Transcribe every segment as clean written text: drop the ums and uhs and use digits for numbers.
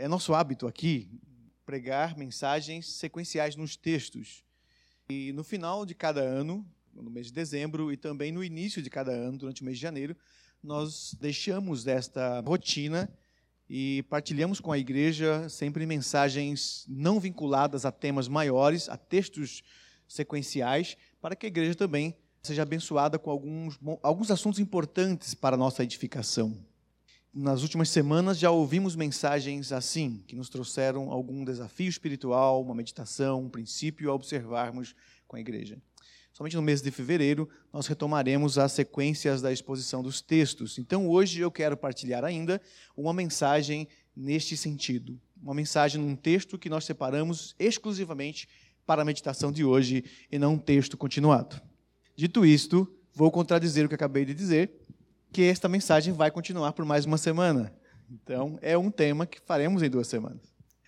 É nosso hábito aqui pregar mensagens sequenciais nos textos. E no final de cada ano, no mês de dezembro, e também no início de cada ano, durante o mês de janeiro, nós deixamos esta rotina e partilhamos com a igreja sempre mensagens não vinculadas a temas maiores, a textos sequenciais, para que a igreja também seja abençoada com alguns assuntos importantes para a nossa edificação. Nas últimas semanas já ouvimos mensagens assim, que nos trouxeram algum desafio espiritual, uma meditação, um princípio a observarmos com a igreja. Somente no mês de fevereiro nós retomaremos as sequências da exposição dos textos. Então hoje eu quero partilhar ainda uma mensagem neste sentido. Uma mensagem num texto que nós separamos exclusivamente para a meditação de hoje e não um texto continuado. Dito isto, vou contradizer o que acabei de dizer, que esta mensagem vai continuar por mais uma semana. Então, é um tema que faremos em 2 semanas.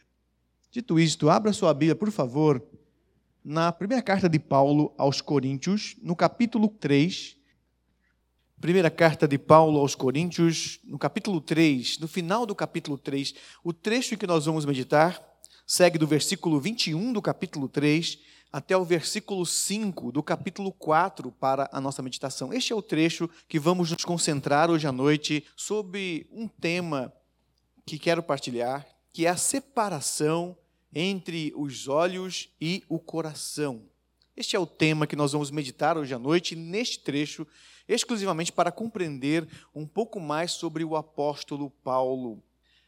Dito isto, abra sua Bíblia, por favor, na primeira carta de Paulo aos Coríntios, no capítulo 3. Primeira carta de Paulo aos Coríntios, no capítulo 3, no final do capítulo 3, o trecho que nós vamos meditar segue do versículo 21 do capítulo 3 até o versículo 5 do capítulo 4 para a nossa meditação. Este é o trecho que vamos nos concentrar hoje à noite sobre um tema que quero partilhar, que é a separação entre os olhos e o coração. Este é o tema que nós vamos meditar hoje à noite, neste trecho, exclusivamente para compreender um pouco mais sobre o apóstolo Paulo.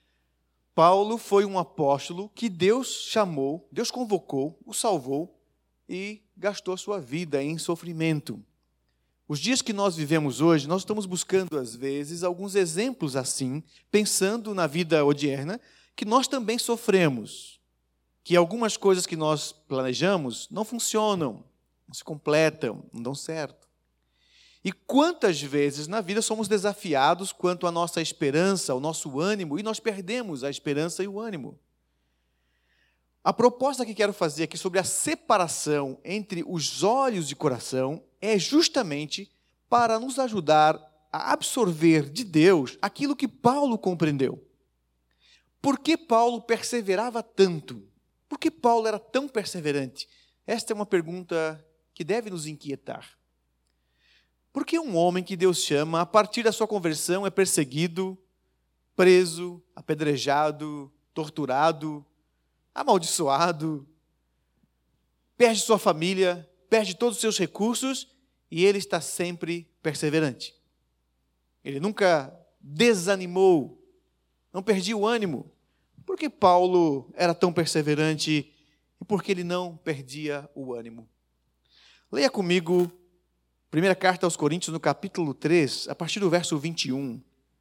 Paulo foi um apóstolo que Deus chamou, Deus convocou, o salvou e gastou sua vida em sofrimento. Os dias que nós vivemos hoje, nós estamos buscando, às vezes, alguns exemplos assim, pensando na vida odierna, que nós também sofremos, que algumas coisas que nós planejamos não funcionam, não se completam, não dão certo. E quantas vezes na vida somos desafiados quanto à nossa esperança, ao nosso ânimo, e nós perdemos a esperança e o ânimo. A proposta que quero fazer aqui sobre a separação entre os olhos e o coração é justamente para nos ajudar a absorver de Deus aquilo que Paulo compreendeu. Por que Paulo perseverava tanto? Por que Paulo era tão perseverante? Esta é uma pergunta que deve nos inquietar. Por que um homem que Deus chama, a partir da sua conversão, é perseguido, preso, apedrejado, torturado, amaldiçoado, perde sua família, perde todos os seus recursos e ele está sempre perseverante? Ele nunca desanimou, não perdia o ânimo. Por que Paulo era tão perseverante e por que ele não perdia o ânimo? Leia comigo, primeira carta aos Coríntios, no capítulo 3, a partir do verso 21.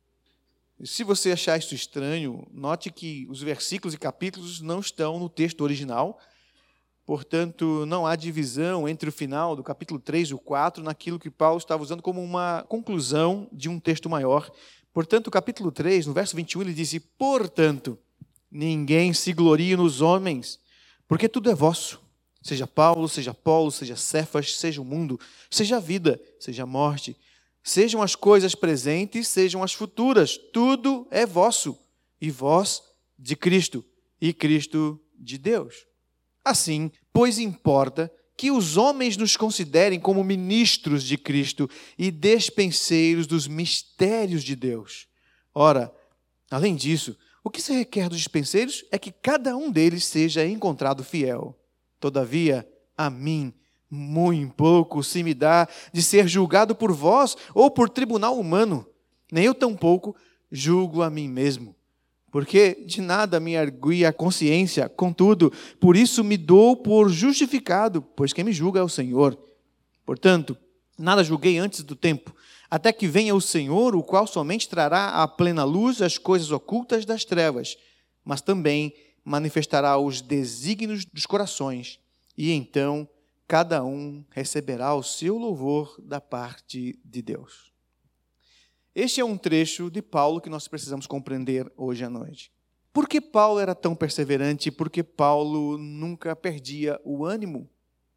Se você achar isso estranho, note que os versículos e capítulos não estão no texto original, portanto, não há divisão entre o final do capítulo 3 e o 4 naquilo que Paulo estava usando como uma conclusão de um texto maior. Portanto, o capítulo 3, no verso 21, ele diz: portanto, ninguém se glorie nos homens, porque tudo é vosso, seja Paulo, seja Apolo, seja Cefas, seja o mundo, seja a vida, seja a morte, sejam as coisas presentes, sejam as futuras, tudo é vosso, e vós de Cristo, e Cristo de Deus. Assim, pois importa que os homens nos considerem como ministros de Cristo e despenseiros dos mistérios de Deus. Ora, além disso, o que se requer dos dispenseiros é que cada um deles seja encontrado fiel. Todavia, a mim, muito pouco se me dá de ser julgado por vós ou por tribunal humano, nem eu tampouco julgo a mim mesmo, porque de nada me argui a consciência, contudo, por isso me dou por justificado, pois quem me julga é o Senhor. Portanto, nada julguei antes do tempo, até que venha o Senhor, o qual somente trará à plena luz as coisas ocultas das trevas, mas também manifestará os desígnios dos corações, e então cada um receberá o seu louvor da parte de Deus. Este é um trecho de Paulo que nós precisamos compreender hoje à noite. Por que Paulo era tão perseverante? Por que Paulo nunca perdia o ânimo?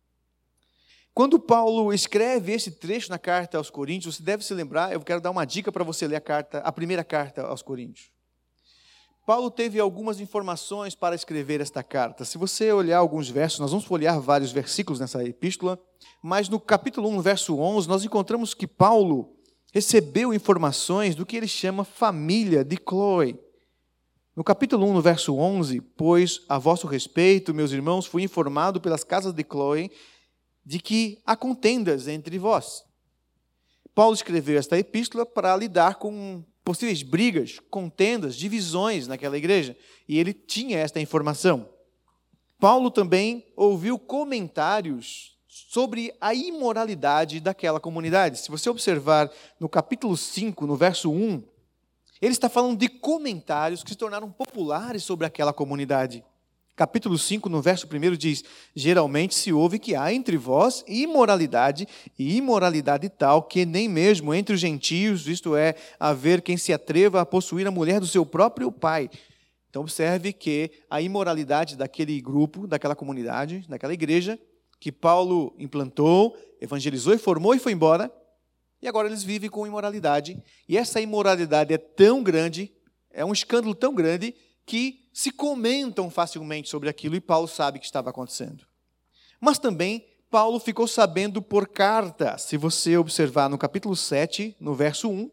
Quando Paulo escreve esse trecho na carta aos Coríntios, você deve se lembrar, eu quero dar uma dica para você ler a primeira carta aos Coríntios. Paulo teve algumas informações para escrever esta carta. Se você olhar alguns versos, nós vamos folhear vários versículos nessa epístola, mas no capítulo 1, verso 11, nós encontramos que Paulo recebeu informações do que ele chama família de Cloe. No capítulo 1, no verso 11, pois a vosso respeito, meus irmãos, fui informado pelas casas de Cloe de que há contendas entre vós. Paulo escreveu esta epístola para lidar com possíveis brigas, contendas, divisões naquela igreja. E ele tinha esta informação. Paulo também ouviu comentários sobre a imoralidade daquela comunidade. Se você observar no capítulo 5, no verso 1, ele está falando de comentários que se tornaram populares sobre aquela comunidade. Capítulo 5, no verso 1 diz: geralmente se ouve que há entre vós imoralidade, e imoralidade tal que nem mesmo entre os gentios, isto é, haver quem se atreva a possuir a mulher do seu próprio pai. Então observe que a imoralidade daquele grupo, daquela comunidade, daquela igreja, que Paulo implantou, evangelizou e formou e foi embora, e agora eles vivem com imoralidade, e essa imoralidade é tão grande, é um escândalo tão grande, que se comentam facilmente sobre aquilo, e Paulo sabe que estava acontecendo. Mas também Paulo ficou sabendo por carta. Se você observar no capítulo 7, no verso 1,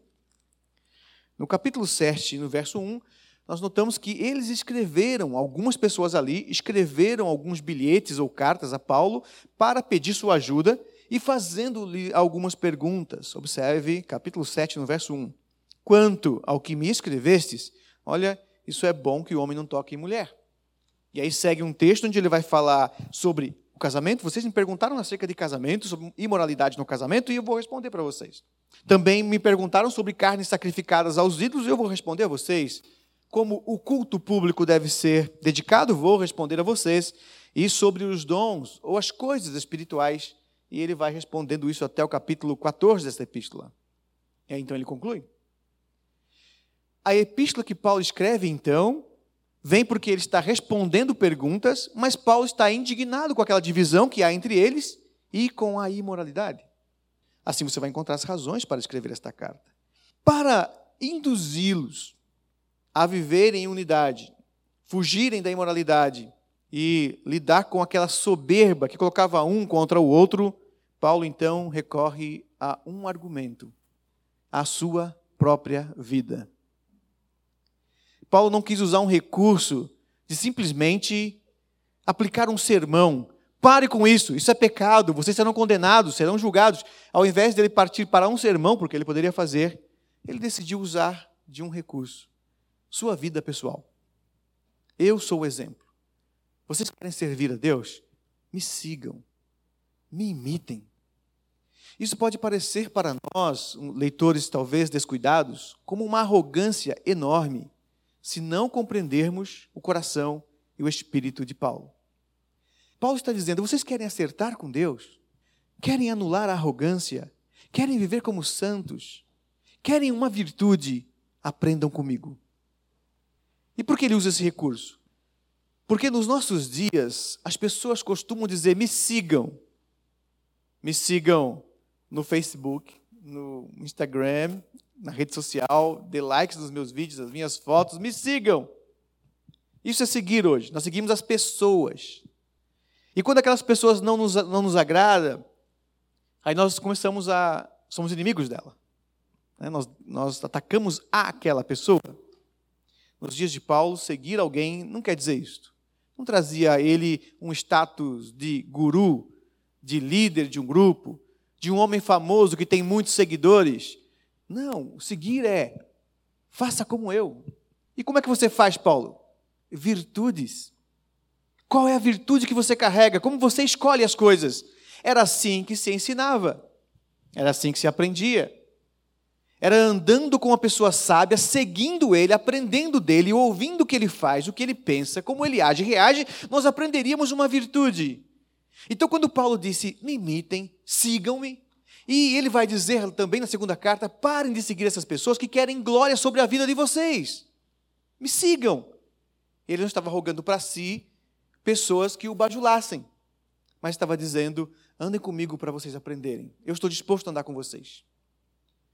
no capítulo 7, no verso 1, nós notamos que eles escreveram, algumas pessoas ali, escreveram alguns bilhetes ou cartas a Paulo para pedir sua ajuda e fazendo-lhe algumas perguntas. Observe, capítulo 7, no verso 1. Quanto ao que me escrevestes, olha, isso é bom que o homem não toque em mulher. E aí segue um texto onde ele vai falar sobre o casamento. Vocês me perguntaram acerca de casamento, sobre imoralidade no casamento, e eu vou responder para vocês. Também me perguntaram sobre carnes sacrificadas aos ídolos, e eu vou responder a vocês. Como o culto público deve ser dedicado, vou responder a vocês. E sobre os dons ou as coisas espirituais, e ele vai respondendo isso até o capítulo 14 desta epístola. E aí, então, ele conclui. A epístola que Paulo escreve, então, vem porque ele está respondendo perguntas, mas Paulo está indignado com aquela divisão que há entre eles e com a imoralidade. Assim você vai encontrar as razões para escrever esta carta. Para induzi-los a viverem em unidade, fugirem da imoralidade e lidar com aquela soberba que colocava um contra o outro, Paulo, então, recorre a um argumento: a sua própria vida. Paulo não quis usar um recurso de simplesmente aplicar um sermão. Pare com isso, isso é pecado, vocês serão condenados, serão julgados. Ao invés dele partir para um sermão, porque ele poderia fazer, ele decidiu usar de um recurso: sua vida pessoal. Eu sou o exemplo. Vocês querem servir a Deus? Me sigam, me imitem. Isso pode parecer para nós, leitores talvez descuidados, como uma arrogância enorme, se não compreendermos o coração e o espírito de Paulo. Paulo está dizendo: vocês querem acertar com Deus? Querem anular a arrogância? Querem viver como santos? Querem uma virtude? Aprendam comigo. E por que ele usa esse recurso? Porque nos nossos dias, as pessoas costumam dizer: me sigam. Me sigam no Facebook, no Instagram, na rede social, dê likes nos meus vídeos, nas minhas fotos, me sigam. Isso é seguir hoje. Nós seguimos as pessoas. E quando aquelas pessoas não nos agradam, aí nós somos inimigos dela. Nós atacamos aquela pessoa. Nos dias de Paulo, seguir alguém não quer dizer isto. Não trazia a ele um status de guru, de líder de um grupo, de um homem famoso que tem muitos seguidores. Não, seguir é: faça como eu. E como é que você faz, Paulo? Virtudes. Qual é a virtude que você carrega? Como você escolhe as coisas? Era assim que se ensinava. Era assim que se aprendia. Era andando com uma pessoa sábia, seguindo ele, aprendendo dele, ouvindo o que ele faz, o que ele pensa, como ele age e reage, nós aprenderíamos uma virtude. Então, quando Paulo disse: me imitem, sigam-me, e ele vai dizer também na segunda carta: parem de seguir essas pessoas que querem glória sobre a vida de vocês. Me sigam. Ele não estava rogando para si pessoas que o bajulassem, mas estava dizendo: andem comigo para vocês aprenderem. Eu estou disposto a andar com vocês.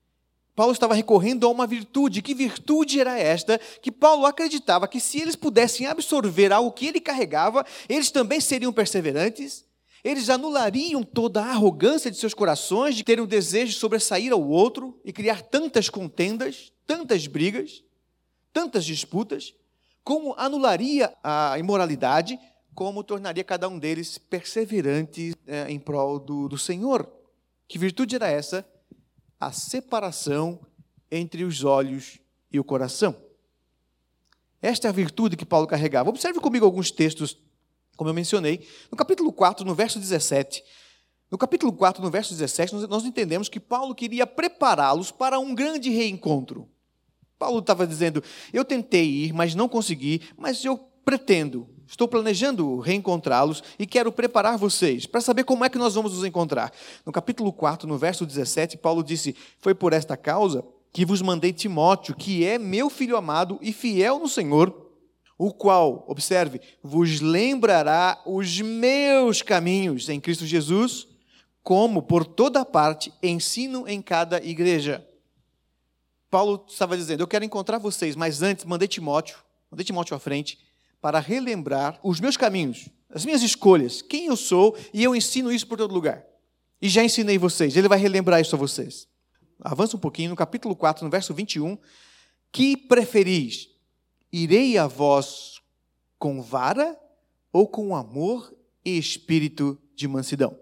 Paulo estava recorrendo a uma virtude. Que virtude era esta? Que Paulo acreditava que se eles pudessem absorver algo que ele carregava, eles também seriam perseverantes, eles anulariam toda a arrogância de seus corações, de terem o desejo de sobressair ao outro e criar tantas contendas, tantas brigas, tantas disputas, como anularia a imoralidade, como tornaria cada um deles perseverantes em prol do Senhor. Que virtude era essa? A separação entre os olhos e o coração. Esta é a virtude que Paulo carregava. Observe comigo alguns textos, como eu mencionei. No capítulo 4, no verso 17. No capítulo 4, no verso 17, nós entendemos que Paulo queria prepará-los para um grande reencontro. Paulo estava dizendo, eu tentei ir, mas não consegui, mas eu pretendo, estou planejando reencontrá-los e quero preparar vocês para saber como é que nós vamos nos encontrar. No capítulo 4, no verso 17, Paulo disse, foi por esta causa que vos mandei Timóteo, que é meu filho amado e fiel no Senhor, o qual, observe, vos lembrará os meus caminhos em Cristo Jesus, como por toda parte ensino em cada igreja. Paulo estava dizendo, eu quero encontrar vocês, mas antes mandei Timóteo à frente, para relembrar os meus caminhos, as minhas escolhas, quem eu sou, e eu ensino isso por todo lugar. E já ensinei vocês, ele vai relembrar isso a vocês. Avança um pouquinho, no capítulo 4, no verso 21, que preferis? Irei a vós com vara ou com amor e espírito de mansidão?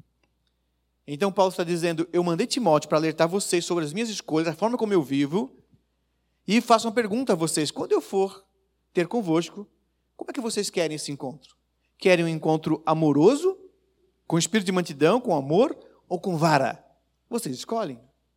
Então Paulo está dizendo, eu mandei Timóteo para alertar vocês sobre as minhas escolhas, a forma como eu vivo, e faço uma pergunta a vocês, quando eu for ter convosco, como é que vocês querem esse encontro? Querem um encontro amoroso, com espírito de mansidão, com amor, ou com vara? Vocês escolhem.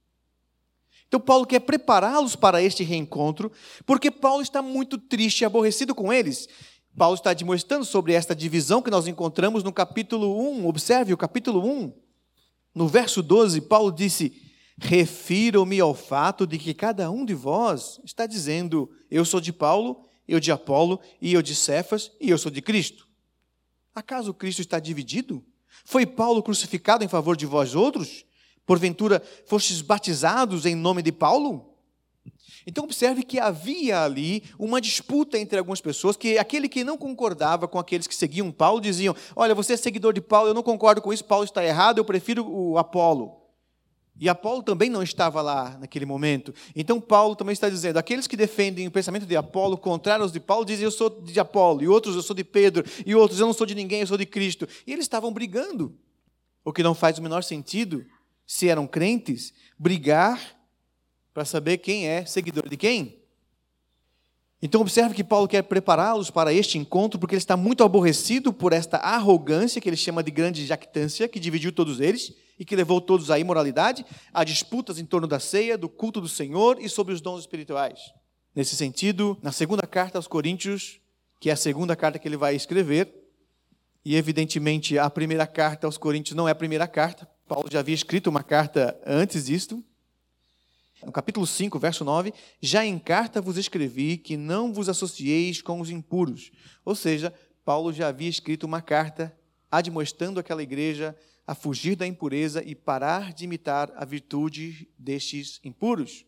Então Paulo quer prepará-los para este reencontro, porque Paulo está muito triste e aborrecido com eles. Paulo está demonstrando sobre esta divisão que nós encontramos no capítulo 1, observe o capítulo 1, no verso 12, Paulo disse, refiro-me ao fato de que cada um de vós está dizendo, eu sou de Paulo, eu de Apolo, e eu de Cefas, e eu sou de Cristo. Acaso Cristo está dividido? Foi Paulo crucificado em favor de vós outros? Porventura, fostes batizados em nome de Paulo? Então, observe que havia ali uma disputa entre algumas pessoas, que aquele que não concordava com aqueles que seguiam Paulo, diziam, olha, você é seguidor de Paulo, eu não concordo com isso, Paulo está errado, eu prefiro o Apolo. E Apolo também não estava lá naquele momento. Então Paulo também está dizendo, aqueles que defendem o pensamento de Apolo, contrário aos de Paulo, dizem, eu sou de Apolo, e outros, eu sou de Pedro, e outros, eu não sou de ninguém, eu sou de Cristo. E eles estavam brigando, o que não faz o menor sentido, se eram crentes, brigar para saber quem é seguidor de quem. Então observe que Paulo quer prepará-los para este encontro, porque ele está muito aborrecido por esta arrogância, que ele chama de grande jactância, que dividiu todos eles, e que levou todos à imoralidade, a disputas em torno da ceia, do culto do Senhor e sobre os dons espirituais. Nesse sentido, na segunda carta aos Coríntios, que é a segunda carta que ele vai escrever, e evidentemente a primeira carta aos Coríntios não é a primeira carta, Paulo já havia escrito uma carta antes disto. No capítulo 5, verso 9, já em carta vos escrevi que não vos associeis com os impuros. Ou seja, Paulo já havia escrito uma carta admoestando aquela igreja a fugir da impureza e parar de imitar a virtude destes impuros.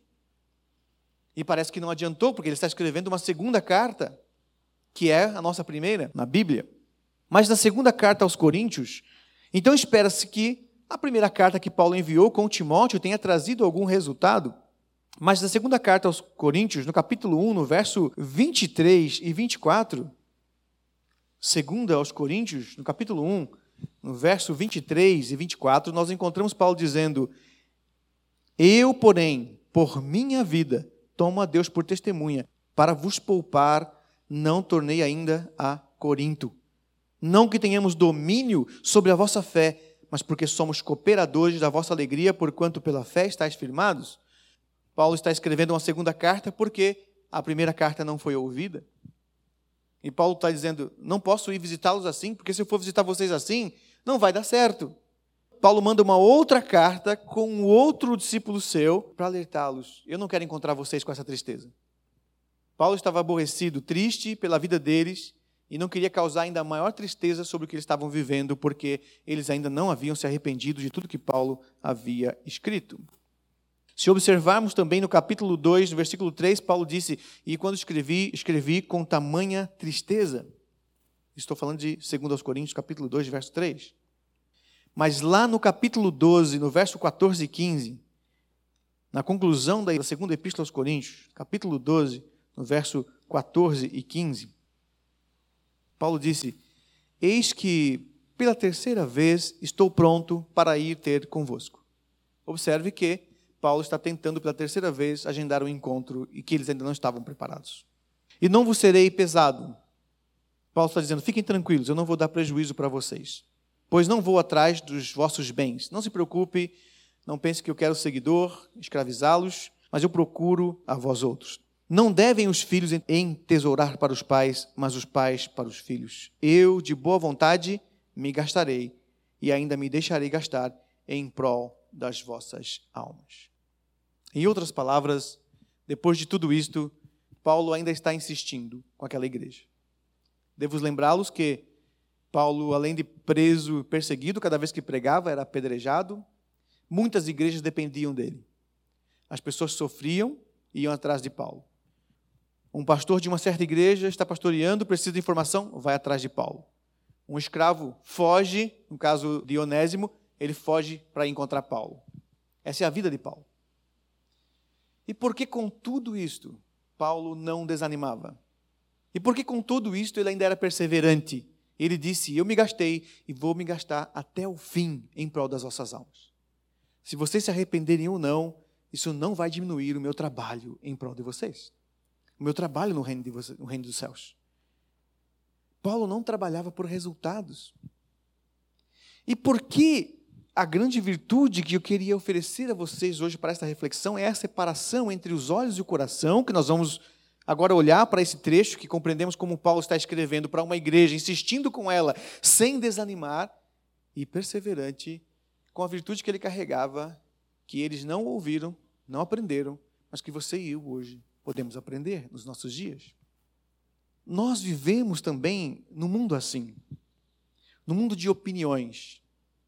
E parece que não adiantou, porque ele está escrevendo uma segunda carta, que é a nossa primeira, na Bíblia. Mas na segunda carta aos Coríntios, então espera-se que a primeira carta que Paulo enviou com Timóteo tenha trazido algum resultado. Mas na segunda carta aos Coríntios, no capítulo 1, no verso 23 e 24, segunda aos Coríntios, no capítulo 1, no verso 23 e 24, nós encontramos Paulo dizendo, eu, porém, por minha vida, tomo a Deus por testemunha, para vos poupar, não tornei ainda a Corinto. Não que tenhamos domínio sobre a vossa fé, mas porque somos cooperadores da vossa alegria, porquanto pela fé estáis firmados. Paulo está escrevendo uma segunda carta porque a primeira carta não foi ouvida. E Paulo está dizendo, não posso ir visitá-los assim, porque se eu for visitar vocês assim, não vai dar certo. Paulo manda uma outra carta com outro discípulo seu para alertá-los. Eu não quero encontrar vocês com essa tristeza. Paulo estava aborrecido, triste pela vida deles e não queria causar ainda maior tristeza sobre o que eles estavam vivendo, porque eles ainda não haviam se arrependido de tudo que Paulo havia escrito. Se observarmos também no capítulo 2, no versículo 3, Paulo disse: e quando escrevi com tamanha tristeza. Estou falando de 2 Coríntios, capítulo 2, verso 3. Mas lá no capítulo 12, no verso 14 e 15, na conclusão da segunda epístola aos Coríntios, capítulo 12, no verso 14 e 15, Paulo disse: eis que pela terceira vez estou pronto para ir ter convosco. Observe que Paulo está tentando pela terceira vez agendar um encontro e que eles ainda não estavam preparados. E não vos serei pesado. Paulo está dizendo: fiquem tranquilos, eu não vou dar prejuízo para vocês, pois não vou atrás dos vossos bens. Não se preocupe, não pense que eu quero seguidor, escravizá-los, mas eu procuro a vós outros. Não devem os filhos entesourar para os pais, mas os pais para os filhos. Eu, de boa vontade, me gastarei e ainda me deixarei gastar em prol das vossas almas. Em outras palavras, depois de tudo isto, Paulo ainda está insistindo com aquela igreja. Devo lembrá-los que Paulo, além de preso, perseguido, cada vez que pregava era apedrejado. Muitas igrejas dependiam dele. As pessoas sofriam e iam atrás de Paulo. Um pastor de uma certa igreja está pastoreando, precisa de informação, vai atrás de Paulo. Um escravo foge, no caso de Onésimo, ele foge para encontrar Paulo. Essa é a vida de Paulo. E por que com tudo isto Paulo não desanimava? E por que com tudo isto ele ainda era perseverante? Ele disse: eu me gastei e vou me gastar até o fim em prol das vossas almas. Se vocês se arrependerem ou não, isso não vai diminuir o meu trabalho em prol de vocês. O meu trabalho no reino dos céus. Paulo não trabalhava por resultados. E por que a grande virtude que eu queria oferecer a vocês hoje para esta reflexão é a separação entre os olhos e o coração, que nós vamos agora olhar para esse trecho que compreendemos como Paulo está escrevendo para uma igreja, insistindo com ela, sem desanimar e perseverante, com a virtude que ele carregava, que eles não ouviram, não aprenderam, mas que você e eu hoje podemos aprender nos nossos dias. Nós vivemos também num mundo assim, num mundo de opiniões.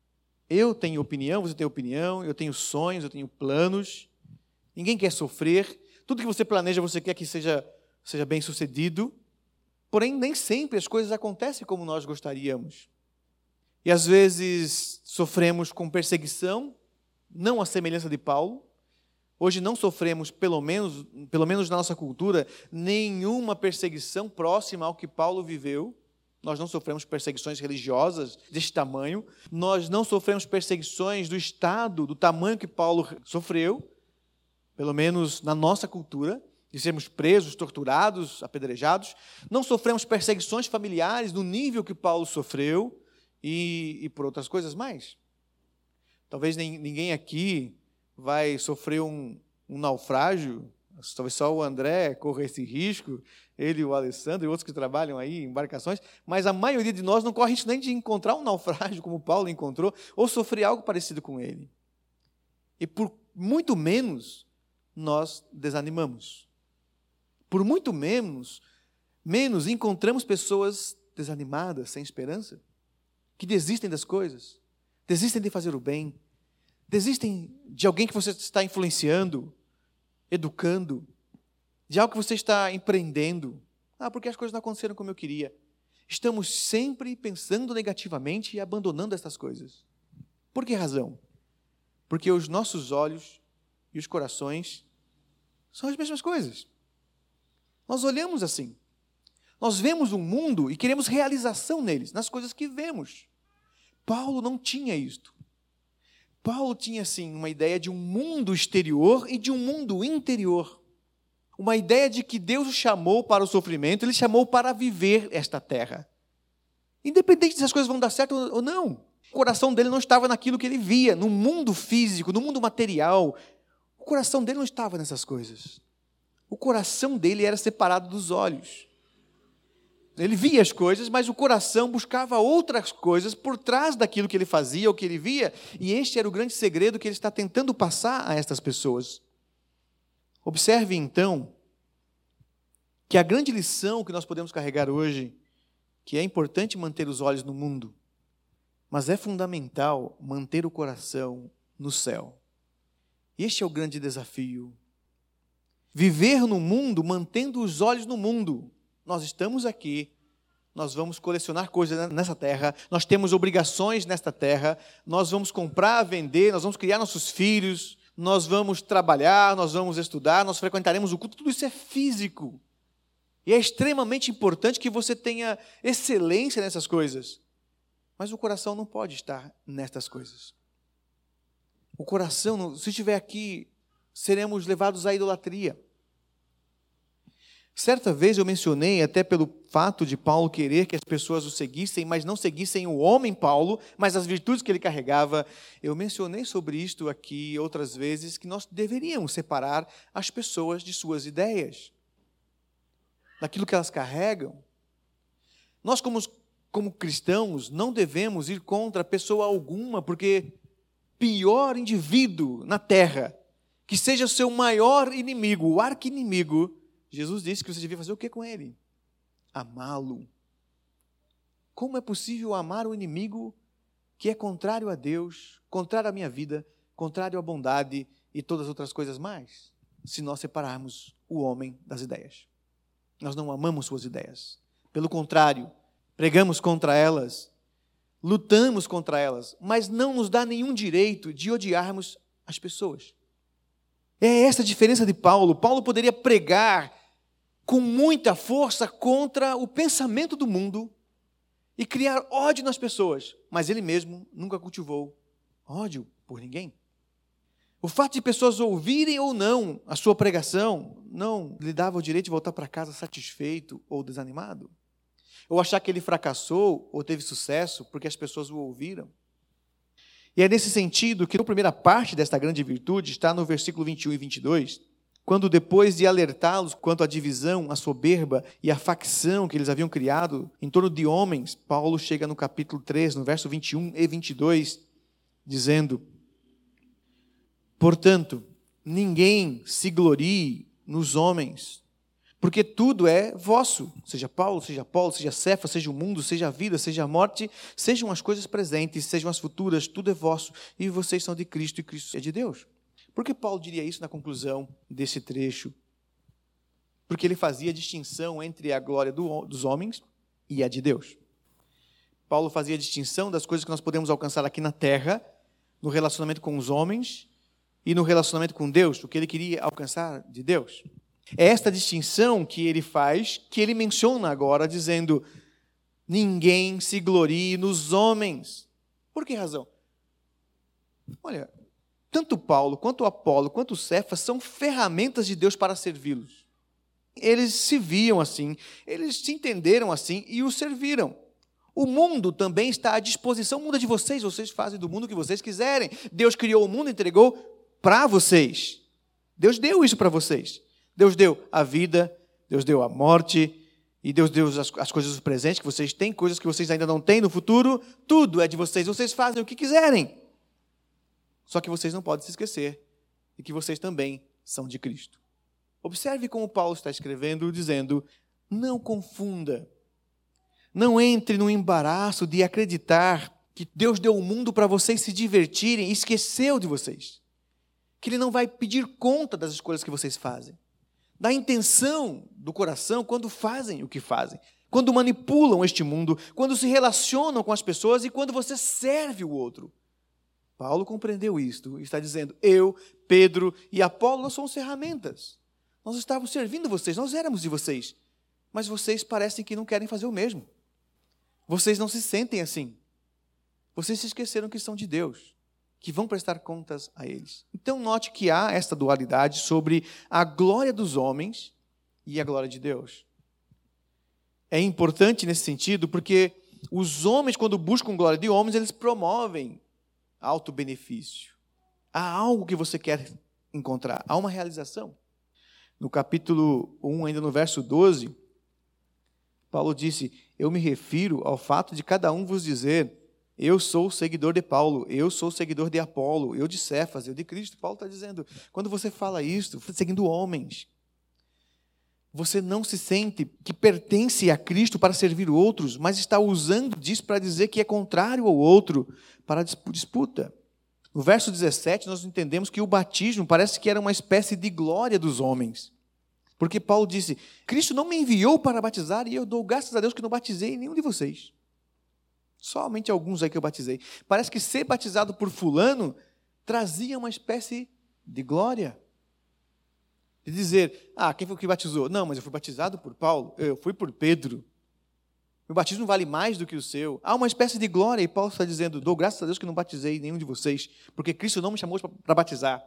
Eu tenho opinião, você tem opinião, eu tenho sonhos, eu tenho planos. Ninguém quer sofrer. Tudo que você planeja, você quer que seja bem sucedido. Porém, nem sempre as coisas acontecem como nós gostaríamos. E às vezes sofremos com perseguição, não à semelhança de Paulo. Hoje não sofremos, pelo menos na nossa cultura, nenhuma perseguição próxima ao que Paulo viveu. Nós não sofremos perseguições religiosas deste tamanho. Nós não sofremos perseguições do Estado, do tamanho que Paulo sofreu, pelo menos na nossa cultura, de sermos presos, torturados, apedrejados. Não sofremos perseguições familiares no nível que Paulo sofreu e por outras coisas mais. Talvez ninguém aqui vai sofrer um naufrágio. Talvez só o André corra esse risco, ele e o Alessandro e outros que trabalham aí em embarcações, mas a maioria de nós não corre risco nem de encontrar um naufrágio como Paulo encontrou, ou sofrer algo parecido com ele. E por muito menos nós desanimamos. Por muito menos encontramos pessoas desanimadas, sem esperança, que desistem das coisas, desistem de fazer o bem, desistem de alguém que você está influenciando, educando, de algo que você está empreendendo. Porque as coisas não aconteceram como eu queria. Estamos sempre pensando negativamente e abandonando essas coisas. Por que razão? Porque os nossos olhos e os corações são as mesmas coisas. Nós olhamos assim. Nós vemos um mundo e queremos realização neles, nas coisas que vemos. Paulo não tinha isto. Paulo tinha, sim, uma ideia de um mundo exterior e de um mundo interior. Uma ideia de que Deus o chamou para o sofrimento, Ele chamou para viver esta terra. Independente se as coisas vão dar certo ou não. O coração dele não estava naquilo que ele via, no mundo físico, no mundo material. O coração dele não estava nessas coisas. O coração dele era separado dos olhos. Ele via as coisas, mas o coração buscava outras coisas por trás daquilo que ele fazia ou que ele via, e este era o grande segredo que ele está tentando passar a estas pessoas. Observe, então, que a grande lição que nós podemos carregar hoje, que é importante manter os olhos no mundo, mas é fundamental manter o coração no céu. Este é o grande desafio. Viver no mundo, mantendo os olhos no mundo. Nós estamos aqui, nós vamos colecionar coisas nessa terra, nós temos obrigações nesta terra, nós vamos comprar, vender, nós vamos criar nossos filhos, nós vamos trabalhar, nós vamos estudar, nós frequentaremos o culto, tudo isso é físico. E é extremamente importante que você tenha excelência nessas coisas. Mas o coração não pode estar nestas coisas. O coração, se estiver aqui, seremos levados à idolatria. Certa vez eu mencionei, até pelo fato de Paulo querer que as pessoas o seguissem, mas não seguissem o homem Paulo, mas as virtudes que ele carregava. Eu mencionei sobre isto aqui outras vezes, que nós deveríamos separar as pessoas de suas ideias, daquilo que elas carregam. Nós, como cristãos, não devemos ir contra pessoa alguma, porque pior indivíduo na terra, que seja o seu maior inimigo, o arqui-inimigo, Jesus disse que você devia fazer o que com ele? Amá-lo. Como é possível amar o inimigo que é contrário a Deus, contrário à minha vida, contrário à bondade e todas as outras coisas mais, se nós separarmos o homem das ideias? Nós não amamos suas ideias. Pelo contrário, pregamos contra elas, lutamos contra elas, mas não nos dá nenhum direito de odiarmos as pessoas. É essa a diferença de Paulo. Paulo poderia pregar com muita força contra o pensamento do mundo e criar ódio nas pessoas, mas ele mesmo nunca cultivou ódio por ninguém. O fato de pessoas ouvirem ou não a sua pregação não lhe dava o direito de voltar para casa satisfeito ou desanimado, ou achar que ele fracassou ou teve sucesso porque as pessoas o ouviram. E é nesse sentido que a primeira parte desta grande virtude está no versículo 21 e 22, quando depois de alertá-los quanto à divisão, à soberba e à facção que eles haviam criado em torno de homens, Paulo chega no capítulo 3, no verso 21 e 22, dizendo: portanto, ninguém se glorie nos homens, porque tudo é vosso, seja Paulo, seja Apolo, seja Cefas, seja o mundo, seja a vida, seja a morte, sejam as coisas presentes, sejam as futuras, tudo é vosso, e vocês são de Cristo e Cristo é de Deus. Por que Paulo diria isso na conclusão desse trecho? Porque ele fazia distinção entre a glória dos homens e a de Deus. Paulo fazia distinção das coisas que nós podemos alcançar aqui na terra, no relacionamento com os homens e no relacionamento com Deus, o que ele queria alcançar de Deus. É esta distinção que ele faz, que ele menciona agora, dizendo: ninguém se glorie nos homens. Por que razão? Olha, tanto Paulo, quanto Apolo, quanto Cefas são ferramentas de Deus para servi-los. Eles se viam assim, eles se entenderam assim e o serviram. O mundo também está à disposição, o mundo é de vocês, vocês fazem do mundo o que vocês quiserem. Deus criou o mundo e entregou para vocês. Deus deu isso para vocês. Deus deu a vida, Deus deu a morte, e Deus deu as coisas do presente que vocês têm, coisas que vocês ainda não têm no futuro, tudo é de vocês, vocês fazem o que quiserem. Só que vocês não podem se esquecer de que vocês também são de Cristo. Observe como Paulo está escrevendo, dizendo: não confunda, não entre no embaraço de acreditar que Deus deu o mundo para vocês se divertirem e esqueceu de vocês. Que Ele não vai pedir conta das escolhas que vocês fazem, da intenção do coração quando fazem o que fazem, quando manipulam este mundo, quando se relacionam com as pessoas e quando você serve o outro. Paulo compreendeu isto e está dizendo: eu, Pedro e Apolo, nós somos ferramentas. Nós estávamos servindo vocês, nós éramos de vocês. Mas vocês parecem que não querem fazer o mesmo. Vocês não se sentem assim. Vocês se esqueceram que são de Deus, que vão prestar contas a eles. Então note que há esta dualidade sobre a glória dos homens e a glória de Deus. É importante nesse sentido porque os homens, quando buscam glória de homens, eles promovem auto-benefício. Há algo que você quer encontrar, há uma realização. No capítulo 1, ainda no verso 12, Paulo disse: eu me refiro ao fato de cada um vos dizer: eu sou seguidor de Paulo, eu sou seguidor de Apolo, eu de Cefas, eu de Cristo. Paulo está dizendo, quando você fala isso, você está seguindo homens. Você não se sente que pertence a Cristo para servir outros, mas está usando disso para dizer que é contrário ao outro, para a disputa. No verso 17, nós entendemos que o batismo parece que era uma espécie de glória dos homens. Porque Paulo disse, Cristo não me enviou para batizar e eu dou graças a Deus que não batizei nenhum de vocês. Somente alguns aí que eu batizei. Parece que ser batizado por fulano trazia uma espécie de glória. De dizer, quem foi que batizou? Não, mas eu fui batizado por Paulo, eu fui por Pedro. Meu batismo vale mais do que o seu. Há uma espécie de glória, e Paulo está dizendo, dou graças a Deus que não batizei nenhum de vocês, porque Cristo não me chamou para batizar.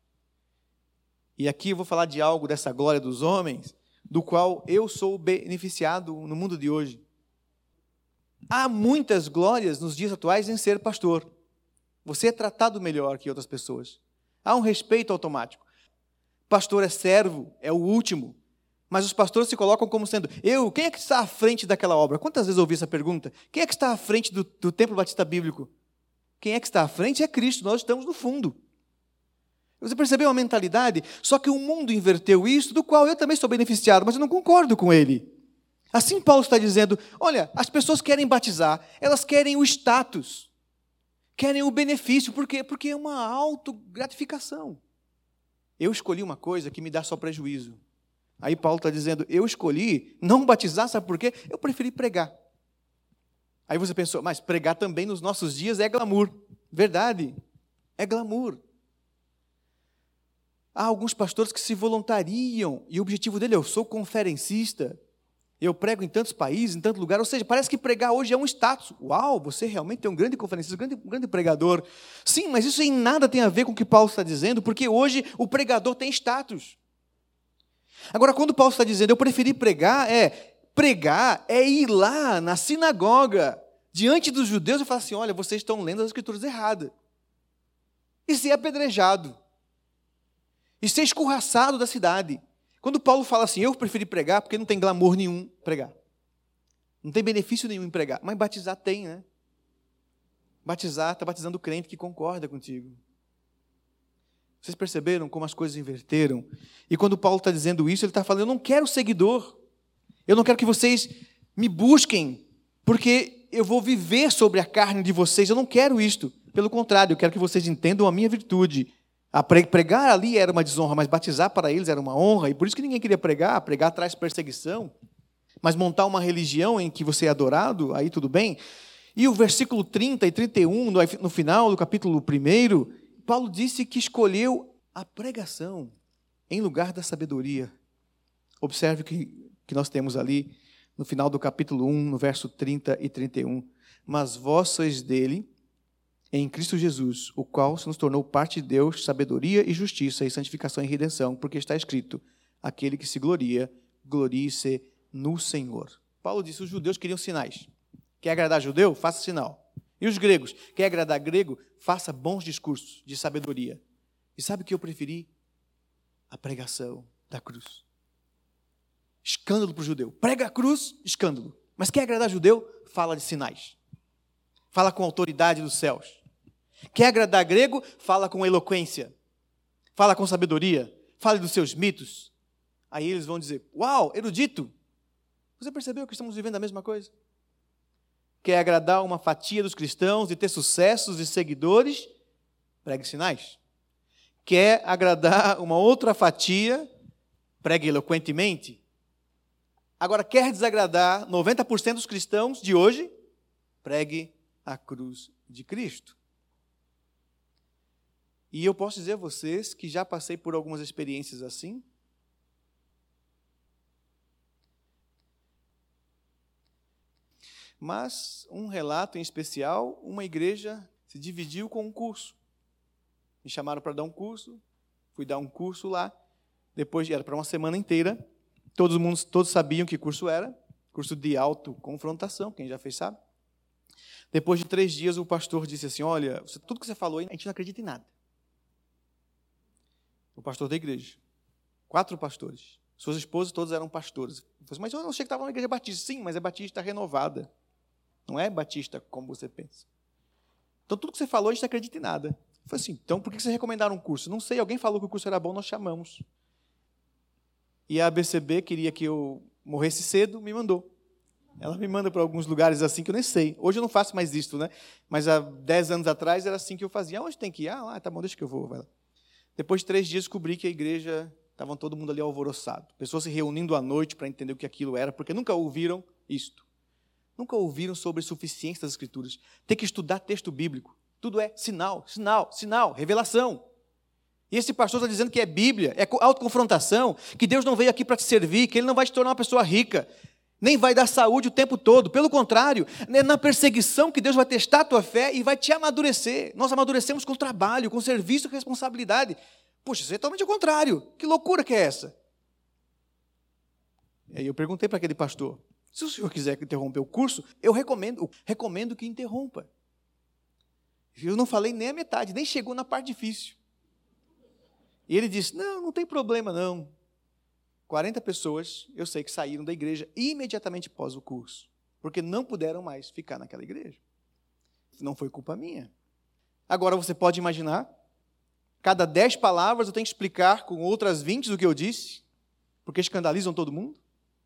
E aqui eu vou falar de algo dessa glória dos homens, do qual eu sou beneficiado no mundo de hoje. Há muitas glórias nos dias atuais em ser pastor. Você é tratado melhor que outras pessoas. Há um respeito automático. Pastor é servo, é o último. Mas os pastores se colocam como sendo, quem é que está à frente daquela obra? Quantas vezes eu ouvi essa pergunta? Quem é que está à frente do Templo Batista Bíblico? Quem é que está à frente é Cristo, nós estamos no fundo. Você percebeu a mentalidade? Só que o mundo inverteu isso, do qual eu também sou beneficiado, mas eu não concordo com ele. Assim Paulo está dizendo, olha, as pessoas querem batizar, elas querem o status, querem o benefício, por quê? Porque é uma autogratificação. Eu escolhi uma coisa que me dá só prejuízo. Aí Paulo está dizendo, eu escolhi não batizar, sabe por quê? Eu preferi pregar. Aí você pensou, mas pregar também nos nossos dias é glamour. Verdade, é glamour. Há alguns pastores que se voluntariam, e o objetivo dele é, eu sou conferencista, eu prego em tantos países, em tanto lugar, ou seja, parece que pregar hoje é um status. Uau, você realmente é um grande conferencista, um grande pregador. Sim, mas isso em nada tem a ver com o que Paulo está dizendo, porque hoje o pregador tem status. Agora, quando Paulo está dizendo, eu preferi pregar é ir lá na sinagoga, diante dos judeus, e falar assim, olha, vocês estão lendo as escrituras erradas. E ser apedrejado. E ser escorraçado da cidade. Quando Paulo fala assim, eu preferi pregar, porque não tem glamour nenhum pregar. Não tem benefício nenhum em pregar. Mas batizar tem, né? Batizar, está batizando o crente que concorda contigo. Vocês perceberam como as coisas inverteram? E quando Paulo está dizendo isso, ele está falando, eu não quero seguidor. Eu não quero que vocês me busquem, porque eu vou viver sobre a carne de vocês. Eu não quero isto. Pelo contrário, eu quero que vocês entendam a minha virtude. Pregar ali era uma desonra, mas batizar para eles era uma honra, e por isso que ninguém queria pregar. Pregar traz perseguição. Mas montar uma religião em que você é adorado, aí tudo bem. E o versículo 30 e 31, no final do capítulo 1, Paulo disse que escolheu a pregação em lugar da sabedoria. Observe o que nós temos ali no final do capítulo 1, no verso 30 e 31. Mas vós sois dele, em Cristo Jesus, o qual se nos tornou parte de Deus, sabedoria e justiça e santificação e redenção, porque está escrito, aquele que se gloria, glorie-se no Senhor. Paulo disse, os judeus queriam sinais. Quer agradar judeu? Faça sinal. E os gregos? Quer agradar grego? Faça bons discursos de sabedoria. E sabe o que eu preferi? A pregação da cruz. Escândalo para o judeu. Prega a cruz, escândalo. Mas quer agradar judeu? Fala de sinais. Fala com autoridade dos céus. Quer agradar grego? Fala com eloquência. Fala com sabedoria. Fale dos seus mitos. Aí eles vão dizer, uau, erudito. Você percebeu que estamos vivendo a mesma coisa? Quer agradar uma fatia dos cristãos e ter sucessos e seguidores? Pregue sinais. Quer agradar uma outra fatia? Pregue eloquentemente. Agora, quer desagradar 90% dos cristãos de hoje? Pregue a cruz de Cristo. E eu posso dizer a vocês que já passei por algumas experiências assim. Mas um relato em especial, uma igreja se dividiu com um curso. Me chamaram para dar um curso, fui dar um curso lá. Depois era para uma semana inteira. Todos sabiam que curso era, curso de autoconfrontação, quem já fez sabe. Depois de 3 dias, o pastor disse assim, olha, tudo que você falou, a gente não acredita em nada. O pastor da igreja. 4 pastores. Suas esposas todas eram pastores. Eu falei, mas eu não achei que estava na igreja batista. Sim, mas é batista renovada. Não é batista como você pensa. Então, tudo que você falou, a gente não acredita em nada. Eu falei assim, então por que você recomendaram um curso? Não sei, alguém falou que o curso era bom, nós chamamos. E a ABCB queria que eu morresse cedo, me mandou. Ela me manda para alguns lugares assim que eu nem sei. Hoje eu não faço mais isso, né? Mas há 10 anos atrás era assim que eu fazia. Onde tem que ir? Ah, lá, tá bom, deixa que eu vou. Vai lá. Depois de 3 dias descobri que a igreja, estava todo mundo ali alvoroçado. Pessoas se reunindo à noite para entender o que aquilo era, porque nunca ouviram isto. Nunca ouviram sobre a suficiência das Escrituras. Tem que estudar texto bíblico. Tudo é sinal, sinal, sinal, revelação. E esse pastor está dizendo que é Bíblia, é autoconfrontação, que Deus não veio aqui para te servir, que Ele não vai te tornar uma pessoa rica, nem vai dar saúde o tempo todo. Pelo contrário, é na perseguição que Deus vai testar a tua fé e vai te amadurecer. Nós amadurecemos com trabalho, com serviço e responsabilidade. Puxa, isso é totalmente o contrário. Que loucura que é essa? E aí eu perguntei para aquele pastor, se o senhor quiser interromper o curso, eu recomendo que interrompa. Eu não falei nem a metade, nem chegou na parte difícil. E ele disse, não tem problema não. 40 pessoas, eu sei que saíram da igreja imediatamente após o curso, porque não puderam mais ficar naquela igreja. Não foi culpa minha. Agora você pode imaginar, cada 10 palavras eu tenho que explicar com outras 20 do que eu disse, porque escandalizam todo mundo.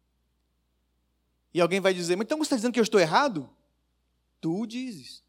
E alguém vai dizer, mas então você está dizendo que eu estou errado? Tu dizes.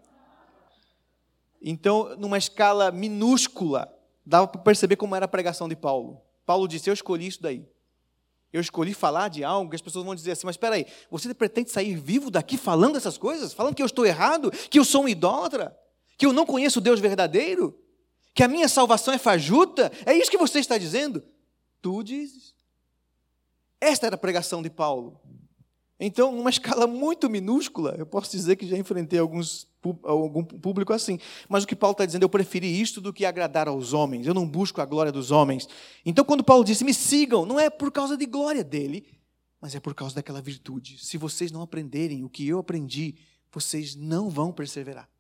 Então, numa escala minúscula, dava para perceber como era a pregação de Paulo. Paulo disse, eu escolhi isso daí. Eu escolhi falar de algo que as pessoas vão dizer assim, mas espera aí, você pretende sair vivo daqui falando essas coisas? Falando que eu estou errado? Que eu sou um idólatra? Que eu não conheço o Deus verdadeiro? Que a minha salvação é fajuta? É isso que você está dizendo? Tu dizes. Esta era a pregação de Paulo. Então, numa escala muito minúscula, eu posso dizer que já enfrentei algum público assim. Mas o que Paulo está dizendo, eu preferi isto do que agradar aos homens. Eu não busco a glória dos homens. Então, quando Paulo disse, me sigam, não é por causa de glória dele, mas é por causa daquela virtude. Se vocês não aprenderem o que eu aprendi, vocês não vão perseverar.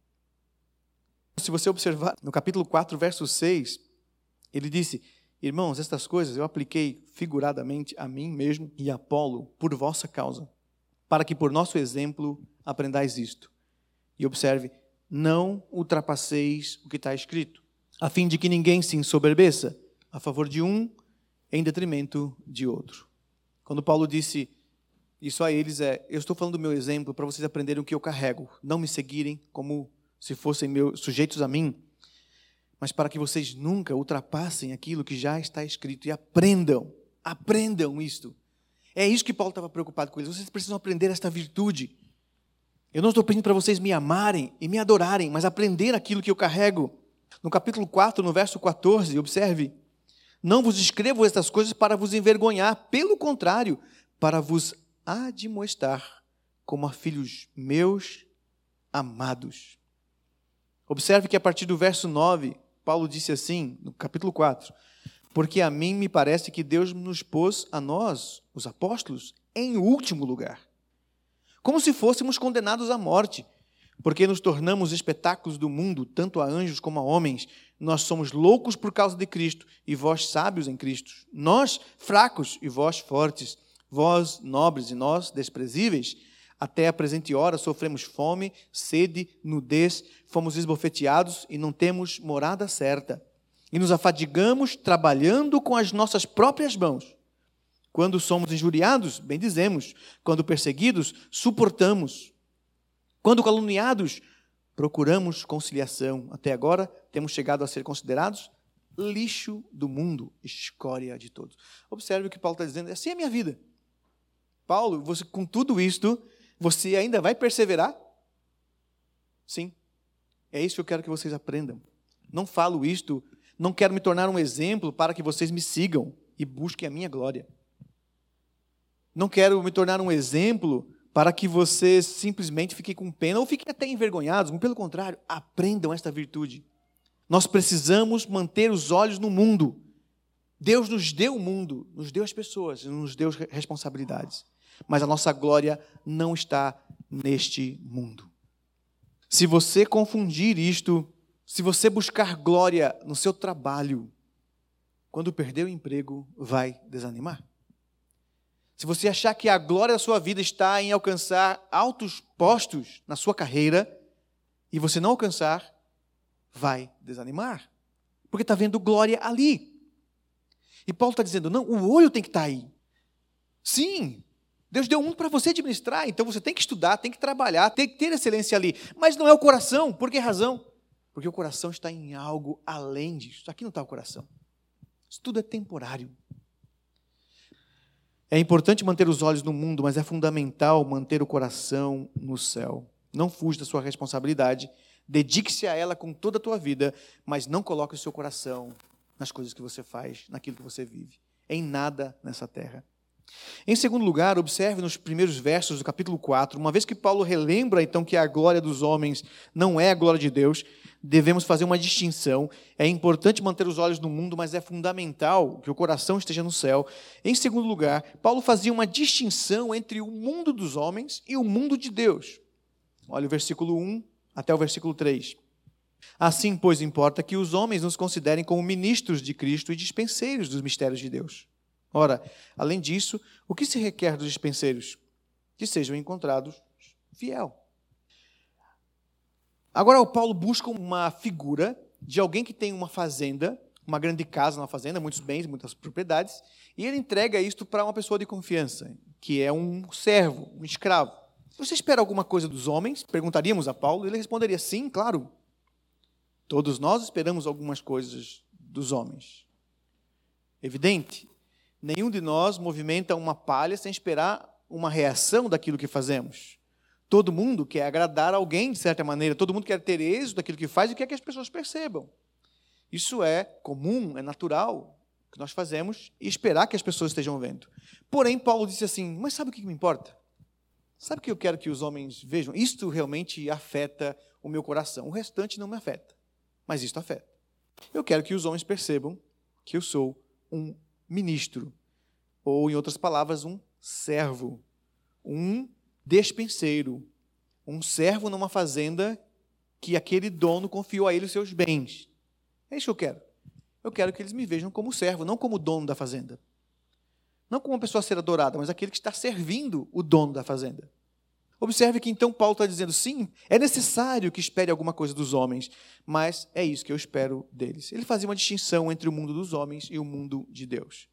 Se você observar, no capítulo 4, verso 6, ele disse, irmãos, estas coisas eu apliquei figuradamente a mim mesmo e a Apolo por vossa causa, para que por nosso exemplo aprendais isto. E observe, não ultrapasseis o que está escrito, a fim de que ninguém se ensoberbeça a favor de um em detrimento de outro. Quando Paulo disse isso a eles, eu estou falando do meu exemplo para vocês aprenderem o que eu carrego, não me seguirem como se fossem sujeitos a mim, mas para que vocês nunca ultrapassem aquilo que já está escrito e aprendam isto. É isso que Paulo estava preocupado com eles. Vocês precisam aprender esta virtude. Eu não estou pedindo para vocês me amarem e me adorarem, mas aprender aquilo que eu carrego. No capítulo 4, no verso 14, observe, não vos escrevo estas coisas para vos envergonhar, pelo contrário, para vos admoestar como a filhos meus amados. Observe que a partir do verso 9, Paulo disse assim, no capítulo 4, porque a mim me parece que Deus nos pôs a nós, os apóstolos, em último lugar, como se fôssemos condenados à morte, porque nos tornamos espetáculos do mundo, tanto a anjos como a homens. Nós somos loucos por causa de Cristo, e vós sábios em Cristo. Nós fracos e vós fortes, vós nobres e nós desprezíveis. Até a presente hora sofremos fome, sede, nudez, fomos esbofeteados e não temos morada certa. E nos afadigamos trabalhando com as nossas próprias mãos. Quando somos injuriados, bendizemos. Quando perseguidos, suportamos. Quando caluniados, procuramos conciliação. Até agora, temos chegado a ser considerados lixo do mundo, escória de todos. Observe o que Paulo está dizendo. Assim é a minha vida. Paulo, você, com tudo isto, você ainda vai perseverar? Sim. É isso que eu quero que vocês aprendam. Não falo isto, não quero me tornar um exemplo para que vocês me sigam e busquem a minha glória. Não quero me tornar um exemplo para que vocês simplesmente fiquem com pena ou fiquem até envergonhados. Pelo contrário, aprendam esta virtude. Nós precisamos manter os olhos no mundo. Deus nos deu o mundo, nos deu as pessoas, nos deu responsabilidades. Mas a nossa glória não está neste mundo. Se você confundir isto, se você buscar glória no seu trabalho, quando perder o emprego, vai desanimar. Se você achar que a glória da sua vida está em alcançar altos postos na sua carreira, e você não alcançar, vai desanimar. Porque está vendo glória ali. E Paulo está dizendo, não, o olho tem que estar aí. Sim, Deus deu um para você administrar, então você tem que estudar, tem que trabalhar, tem que ter excelência ali. Mas não é o coração. Por que razão? Porque o coração está em algo além disso. Aqui não está o coração. Isso tudo é temporário. É importante manter os olhos no mundo, mas é fundamental manter o coração no céu. Não fuja da sua responsabilidade. Dedique-se a ela com toda a tua vida, mas não coloque o seu coração nas coisas que você faz, naquilo que você vive. Em nada nessa terra. Em segundo lugar, observe nos primeiros versos do capítulo 4, uma vez que Paulo relembra então que a glória dos homens não é a glória de Deus, devemos fazer uma distinção. É importante manter os olhos no mundo, mas é fundamental que o coração esteja no céu. Em segundo lugar, Paulo fazia uma distinção entre o mundo dos homens e o mundo de Deus. Olha o versículo 1 até o versículo 3. Assim, pois, importa que os homens nos considerem como ministros de Cristo e dispenseiros dos mistérios de Deus. Ora, além disso, o que se requer dos dispenseiros? Que sejam encontrados fiel. Agora, o Paulo busca uma figura de alguém que tem uma fazenda, uma grande casa, uma fazenda, muitos bens, muitas propriedades, e ele entrega isto para uma pessoa de confiança, que é um servo, um escravo. Você espera alguma coisa dos homens? Perguntaríamos a Paulo, e ele responderia, sim, claro. Todos nós esperamos algumas coisas dos homens. Evidente. Nenhum de nós movimenta uma palha sem esperar uma reação daquilo que fazemos. Todo mundo quer agradar alguém, de certa maneira. Todo mundo quer ter êxito daquilo que faz e quer que as pessoas percebam. Isso é comum, é natural, que nós fazemos e esperar que as pessoas estejam vendo. Porém, Paulo disse assim, mas sabe o que me importa? Sabe o que eu quero que os homens vejam? Isto realmente afeta o meu coração. O restante não me afeta, mas isto afeta. Eu quero que os homens percebam que eu sou um ministro, ou, em outras palavras, um servo, um despenseiro, um servo numa fazenda que aquele dono confiou a ele os seus bens. É isso que eu quero. Eu quero que eles me vejam como servo, não como dono da fazenda. Não como uma pessoa a ser adorada, mas aquele que está servindo o dono da fazenda. Observe que então Paulo está dizendo, sim, é necessário que espere alguma coisa dos homens, mas é isso que eu espero deles. Ele fazia uma distinção entre o mundo dos homens e o mundo de Deus.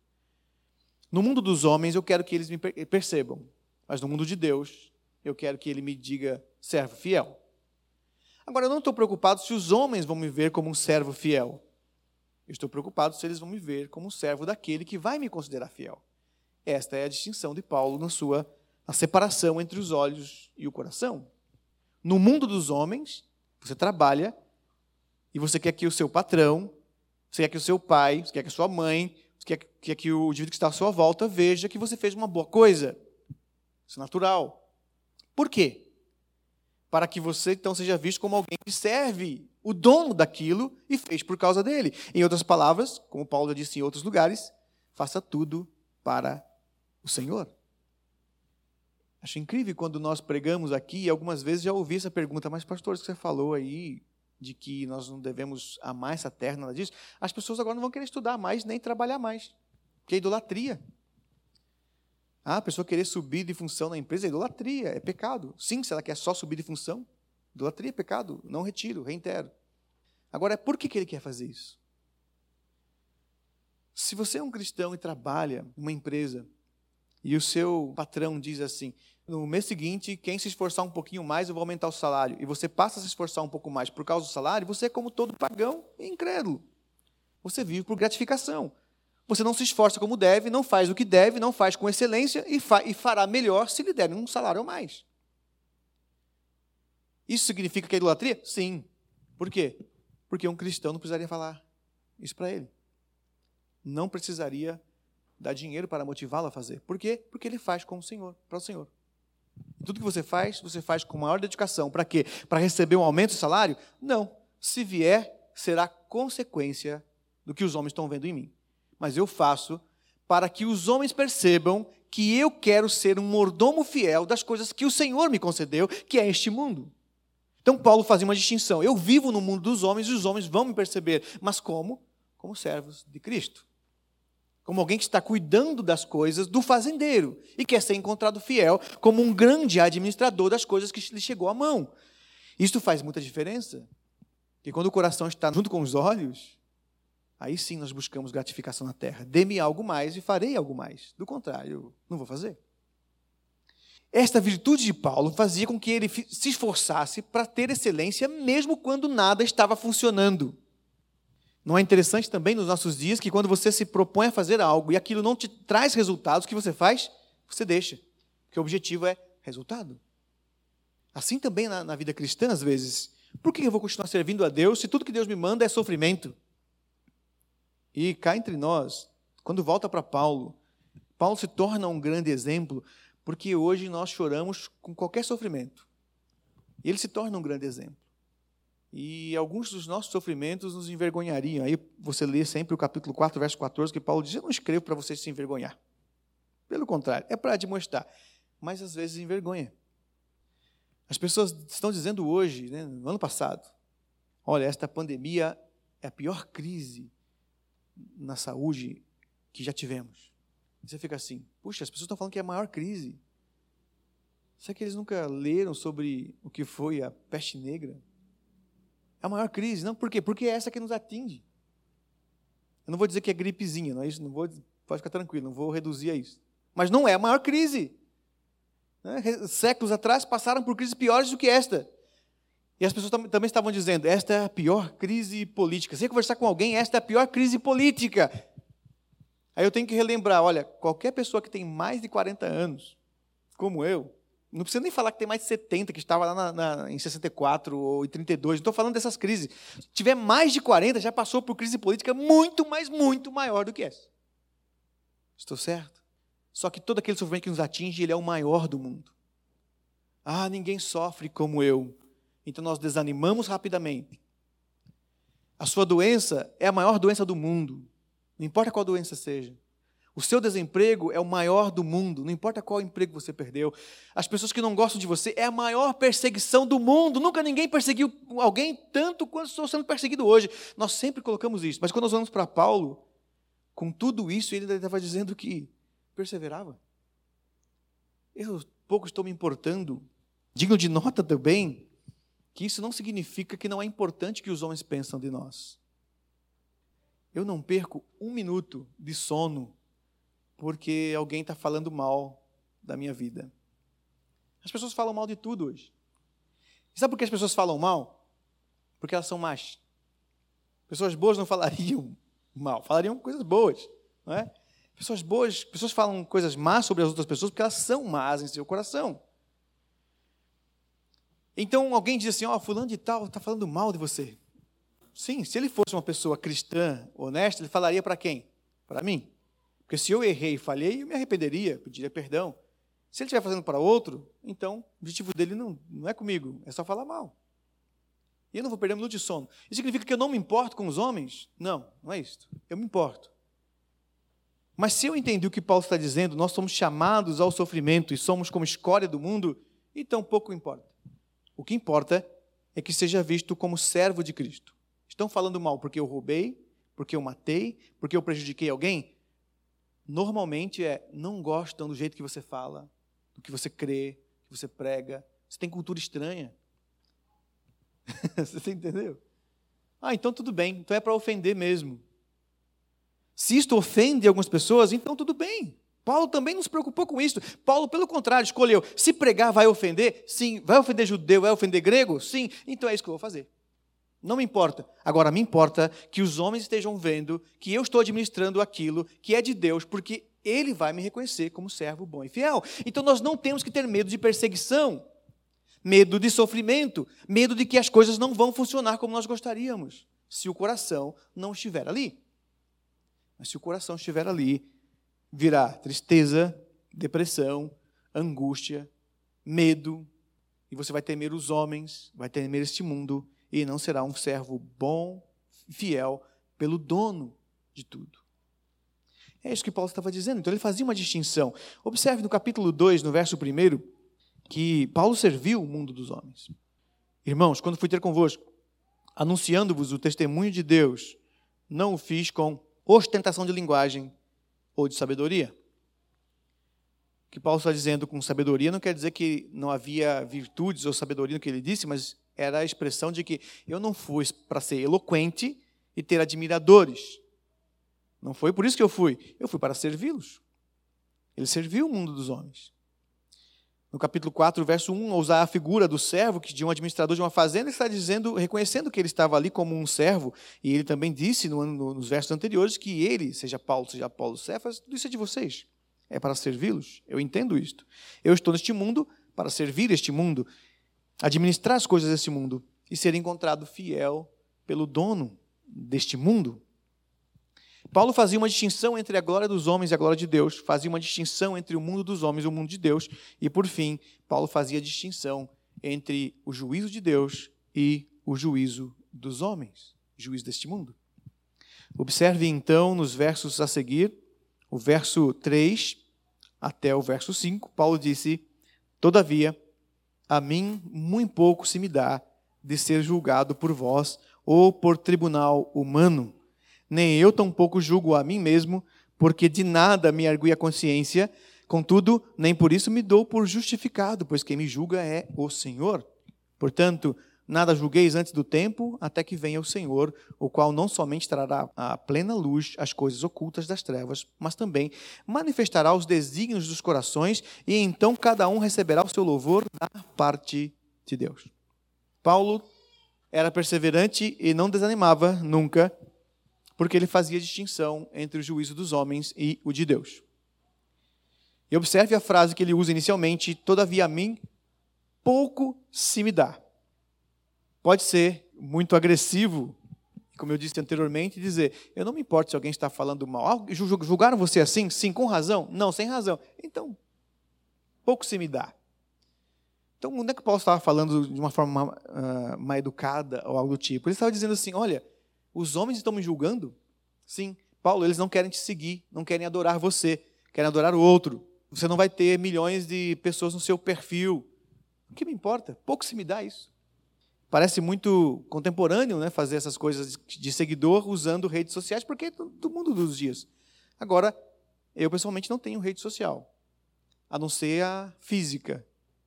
No mundo dos homens, eu quero que eles me percebam, mas no mundo de Deus, eu quero que ele me diga servo fiel. Agora, eu não estou preocupado se os homens vão me ver como um servo fiel. Eu estou preocupado se eles vão me ver como um servo daquele que vai me considerar fiel. Esta é a distinção de Paulo na separação entre os olhos e o coração. No mundo dos homens, você trabalha e você quer que o seu patrão, você quer que o seu pai, você quer que a sua mãe, você quer que o indivíduo que está à sua volta veja que você fez uma boa coisa. Isso é natural. Por quê? Para que você, então, seja visto como alguém que serve o dono daquilo e fez por causa dele. Em outras palavras, como Paulo já disse em outros lugares, faça tudo para o Senhor. Acho incrível quando nós pregamos aqui, e algumas vezes já ouvi essa pergunta, mas pastor, você falou aí de que nós não devemos amar essa terra, nada disso. As pessoas agora não vão querer estudar mais, nem trabalhar mais, porque é idolatria. A pessoa querer subir de função na empresa é idolatria, é pecado. Sim, se ela quer só subir de função, idolatria é pecado, não retiro, reitero. Agora, por que ele quer fazer isso? Se você é um cristão e trabalha numa empresa, e o seu patrão diz assim, no mês seguinte, quem se esforçar um pouquinho mais, eu vou aumentar o salário. E você passa a se esforçar um pouco mais por causa do salário, você é como todo pagão e incrédulo. Você vive por gratificação. Você não se esforça como deve, não faz o que deve, não faz com excelência e fará melhor se lhe derem um salário a mais. Isso significa que é idolatria? Sim. Por quê? Porque um cristão não precisaria falar isso para ele. Não precisaria dar dinheiro para motivá-lo a fazer. Por quê? Porque ele faz com o Senhor, para o Senhor. Tudo que você faz com maior dedicação. Para quê? Para receber um aumento de salário? Não. Se vier, será consequência do que os homens estão vendo em mim. Mas eu faço para que os homens percebam que eu quero ser um mordomo fiel das coisas que o Senhor me concedeu, que é este mundo. Então Paulo fazia uma distinção. Eu vivo no mundo dos homens e os homens vão me perceber. Mas como? Como servos de Cristo. Como alguém que está cuidando das coisas do fazendeiro e quer ser encontrado fiel como um grande administrador das coisas que lhe chegou à mão. Isso faz muita diferença. Porque quando o coração está junto com os olhos, aí sim nós buscamos gratificação na terra. Dê-me algo mais e farei algo mais. Do contrário, eu não vou fazer. Esta virtude de Paulo fazia com que ele se esforçasse para ter excelência mesmo quando nada estava funcionando. Não é interessante também nos nossos dias que quando você se propõe a fazer algo e aquilo não te traz resultados, o que você faz? Você deixa. Porque o objetivo é resultado. Assim também na vida cristã, às vezes. Por que eu vou continuar servindo a Deus se tudo que Deus me manda é sofrimento? E cá entre nós, quando volta para Paulo, Paulo se torna um grande exemplo, porque hoje nós choramos com qualquer sofrimento. E ele se torna um grande exemplo. E alguns dos nossos sofrimentos nos envergonhariam. Aí você lê sempre o capítulo 4, verso 14, que Paulo diz: eu não escrevo para você se envergonhar. Pelo contrário, é para demonstrar. Mas às vezes envergonha. As pessoas estão dizendo hoje, no ano passado, olha, esta pandemia é a pior crise na saúde que já tivemos. E você fica assim, puxa, as pessoas estão falando que é a maior crise. Será que eles nunca leram sobre o que foi a peste negra? É a maior crise. Não, por quê? Porque é essa que nos atinge. Eu não vou dizer que é gripezinha, não é isso, pode ficar tranquilo, não vou reduzir a isso. Mas não é a maior crise. Séculos atrás passaram por crises piores do que esta. E as pessoas também estavam dizendo, esta é a pior crise política. Se você conversar com alguém, esta é a pior crise política. Aí eu tenho que relembrar, olha, qualquer pessoa que tem mais de 40 anos, como eu, não precisa nem falar que tem mais de 70, que estava lá em 64 ou em 32, não estou falando dessas crises. Se tiver mais de 40, já passou por crise política muito, mas muito maior do que essa. Estou certo? Só que todo aquele sofrimento que nos atinge, ele é o maior do mundo. Ah, ninguém sofre como eu. Então nós desanimamos rapidamente. A sua doença é a maior doença do mundo. Não importa qual doença seja. O seu desemprego é o maior do mundo. Não importa qual emprego você perdeu. As pessoas que não gostam de você é a maior perseguição do mundo. Nunca ninguém perseguiu alguém tanto quanto estou sendo perseguido hoje. Nós sempre colocamos isso. Mas quando nós vamos para Paulo, com tudo isso, ele estava dizendo que perseverava. Eu pouco estou me importando. Digno de nota também que isso não significa que não é importante que os homens pensam de nós. Eu não perco um minuto de sono porque alguém está falando mal da minha vida. As pessoas falam mal de tudo hoje. E sabe por que as pessoas falam mal? Porque elas são más. Pessoas boas não falariam mal, falariam coisas boas, não é? Pessoas boas, pessoas falam coisas más sobre as outras pessoas porque elas são más em seu coração. Então alguém diz assim, fulano de tal está falando mal de você. Sim, se ele fosse uma pessoa cristã, honesta, ele falaria para quem? Para mim. Porque se eu errei e falhei, eu me arrependeria, pediria perdão. Se ele estiver fazendo para outro, então o objetivo dele não é comigo, é só falar mal. E eu não vou perder um minuto de sono. Isso significa que eu não me importo com os homens? Não, não é isso. Eu me importo. Mas se eu entendi o que Paulo está dizendo, nós somos chamados ao sofrimento e somos como escória do mundo, então pouco importa. O que importa é que seja visto como servo de Cristo. Estão falando mal porque eu roubei, porque eu matei, porque eu prejudiquei alguém? Normalmente não gostam do jeito que você fala, do que você crê, que você prega. Você tem cultura estranha. Você entendeu? Então tudo bem, então é para ofender mesmo. Se isto ofende algumas pessoas, então tudo bem. Paulo também não se preocupou com isso. Paulo, pelo contrário, escolheu, se pregar vai ofender? Sim. Vai ofender judeu, vai ofender grego? Sim. Então é isso que eu vou fazer. Não me importa. Agora, me importa que os homens estejam vendo que eu estou administrando aquilo que é de Deus, porque Ele vai me reconhecer como servo bom e fiel. Então nós não temos que ter medo de perseguição, medo de sofrimento, medo de que as coisas não vão funcionar como nós gostaríamos, se o coração não estiver ali. Mas se o coração estiver ali, virá tristeza, depressão, angústia, medo, e você vai temer os homens, vai temer este mundo, e não será um servo bom, fiel, pelo dono de tudo. É isso que Paulo estava dizendo. Então ele fazia uma distinção. Observe no capítulo 2, no verso 1, que Paulo serviu o mundo dos homens. Irmãos, quando fui ter convosco, anunciando-vos o testemunho de Deus, não o fiz com ostentação de linguagem ou de sabedoria. O que Paulo está dizendo com sabedoria não quer dizer que não havia virtudes ou sabedoria no que ele disse, mas era a expressão de que eu não fui para ser eloquente e ter admiradores. Não foi por isso que eu fui para servi-los. Ele serviu o mundo dos homens. No capítulo 4, verso 1, ao usar a figura do servo, de um administrador de uma fazenda, ele está dizendo, reconhecendo que ele estava ali como um servo, e ele também disse nos versos anteriores que ele, seja Paulo, seja Apolo, Cefas, tudo isso é de vocês, é para servi-los. Eu entendo isto. Eu estou neste mundo para servir este mundo, administrar as coisas deste mundo e ser encontrado fiel pelo dono deste mundo. Paulo fazia uma distinção entre a glória dos homens e a glória de Deus, fazia uma distinção entre o mundo dos homens e o mundo de Deus, e por fim, Paulo fazia a distinção entre o juízo de Deus e o juízo dos homens, o juízo deste mundo. Observe então nos versos a seguir, o verso 3 até o verso 5, Paulo disse: todavia, a mim muito pouco se me dá de ser julgado por vós ou por tribunal humano. Nem eu tampouco julgo a mim mesmo, porque de nada me argui a consciência, contudo, nem por isso me dou por justificado, pois quem me julga é o Senhor. Portanto, nada julgueis antes do tempo, até que venha o Senhor, o qual não somente trará à plena luz as coisas ocultas das trevas, mas também manifestará os desígnios dos corações, e então cada um receberá o seu louvor da parte de Deus. Paulo era perseverante e não desanimava nunca, porque ele fazia distinção entre o juízo dos homens e o de Deus. E observe a frase que ele usa inicialmente: todavia a mim pouco se me dá. Pode ser muito agressivo, como eu disse anteriormente, dizer: eu não me importo se alguém está falando mal. Julgaram você assim? Sim, com razão? Não, sem razão. Então, pouco se me dá. Então, onde é que Paulo estava falando de uma forma mal educada ou algo do tipo? Ele estava dizendo assim: olha, os homens estão me julgando? Sim. Paulo, eles não querem te seguir, não querem adorar você, querem adorar o outro. Você não vai ter milhões de pessoas no seu perfil. O que me importa? Pouco se me dá isso. Parece muito contemporâneo, né, fazer essas coisas de seguidor usando redes sociais, porque é do mundo dos dias. Agora, eu pessoalmente não tenho rede social, a não ser a física.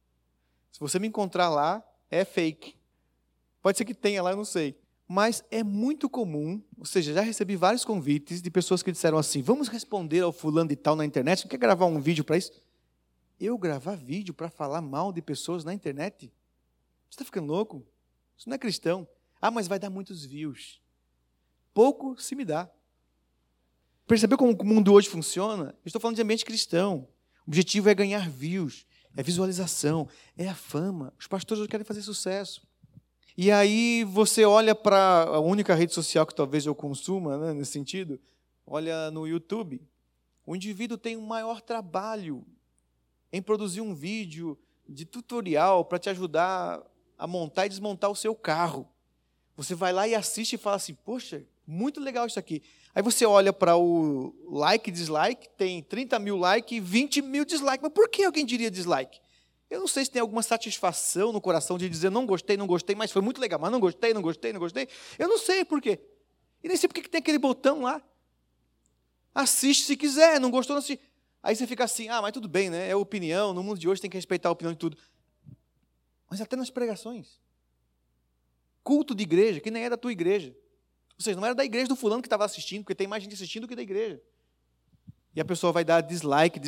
Se você me encontrar lá, é fake. Pode ser que tenha lá, eu não sei. Mas é muito comum, ou seja, já recebi vários convites de pessoas que disseram assim: vamos responder ao fulano de tal na internet, não quer gravar um vídeo para isso? Eu gravar vídeo para falar mal de pessoas na internet? Você está ficando louco? Isso não é cristão. Ah, mas vai dar muitos views. Pouco se me dá. Percebeu como o mundo hoje funciona? Eu estou falando de ambiente cristão. O objetivo é ganhar views, é visualização, é a fama. Os pastores querem fazer sucesso. E aí você olha para a única rede social que talvez eu consuma, né, nesse sentido, olha no YouTube. O indivíduo tem um maior trabalho em produzir um vídeo de tutorial para te ajudar a montar e desmontar o seu carro. Você vai lá e assiste e fala assim: poxa, muito legal isso aqui. Aí você olha para o like e dislike, tem 30 mil likes e 20 mil dislikes. Mas por que alguém diria dislike? Eu não sei se tem alguma satisfação no coração de dizer não gostei, mas foi muito legal, mas não gostei. Eu não sei por quê. E nem sei por que tem aquele botão lá. Assiste se quiser, não gostou, não assiste. Aí você fica assim: mas tudo bem, né? É opinião, no mundo de hoje tem que respeitar a opinião de tudo. Mas até nas pregações. Culto de igreja, que nem é da tua igreja. Ou seja, não era da igreja do fulano que estava assistindo, porque tem mais gente assistindo do que da igreja. E a pessoa vai dar dislike.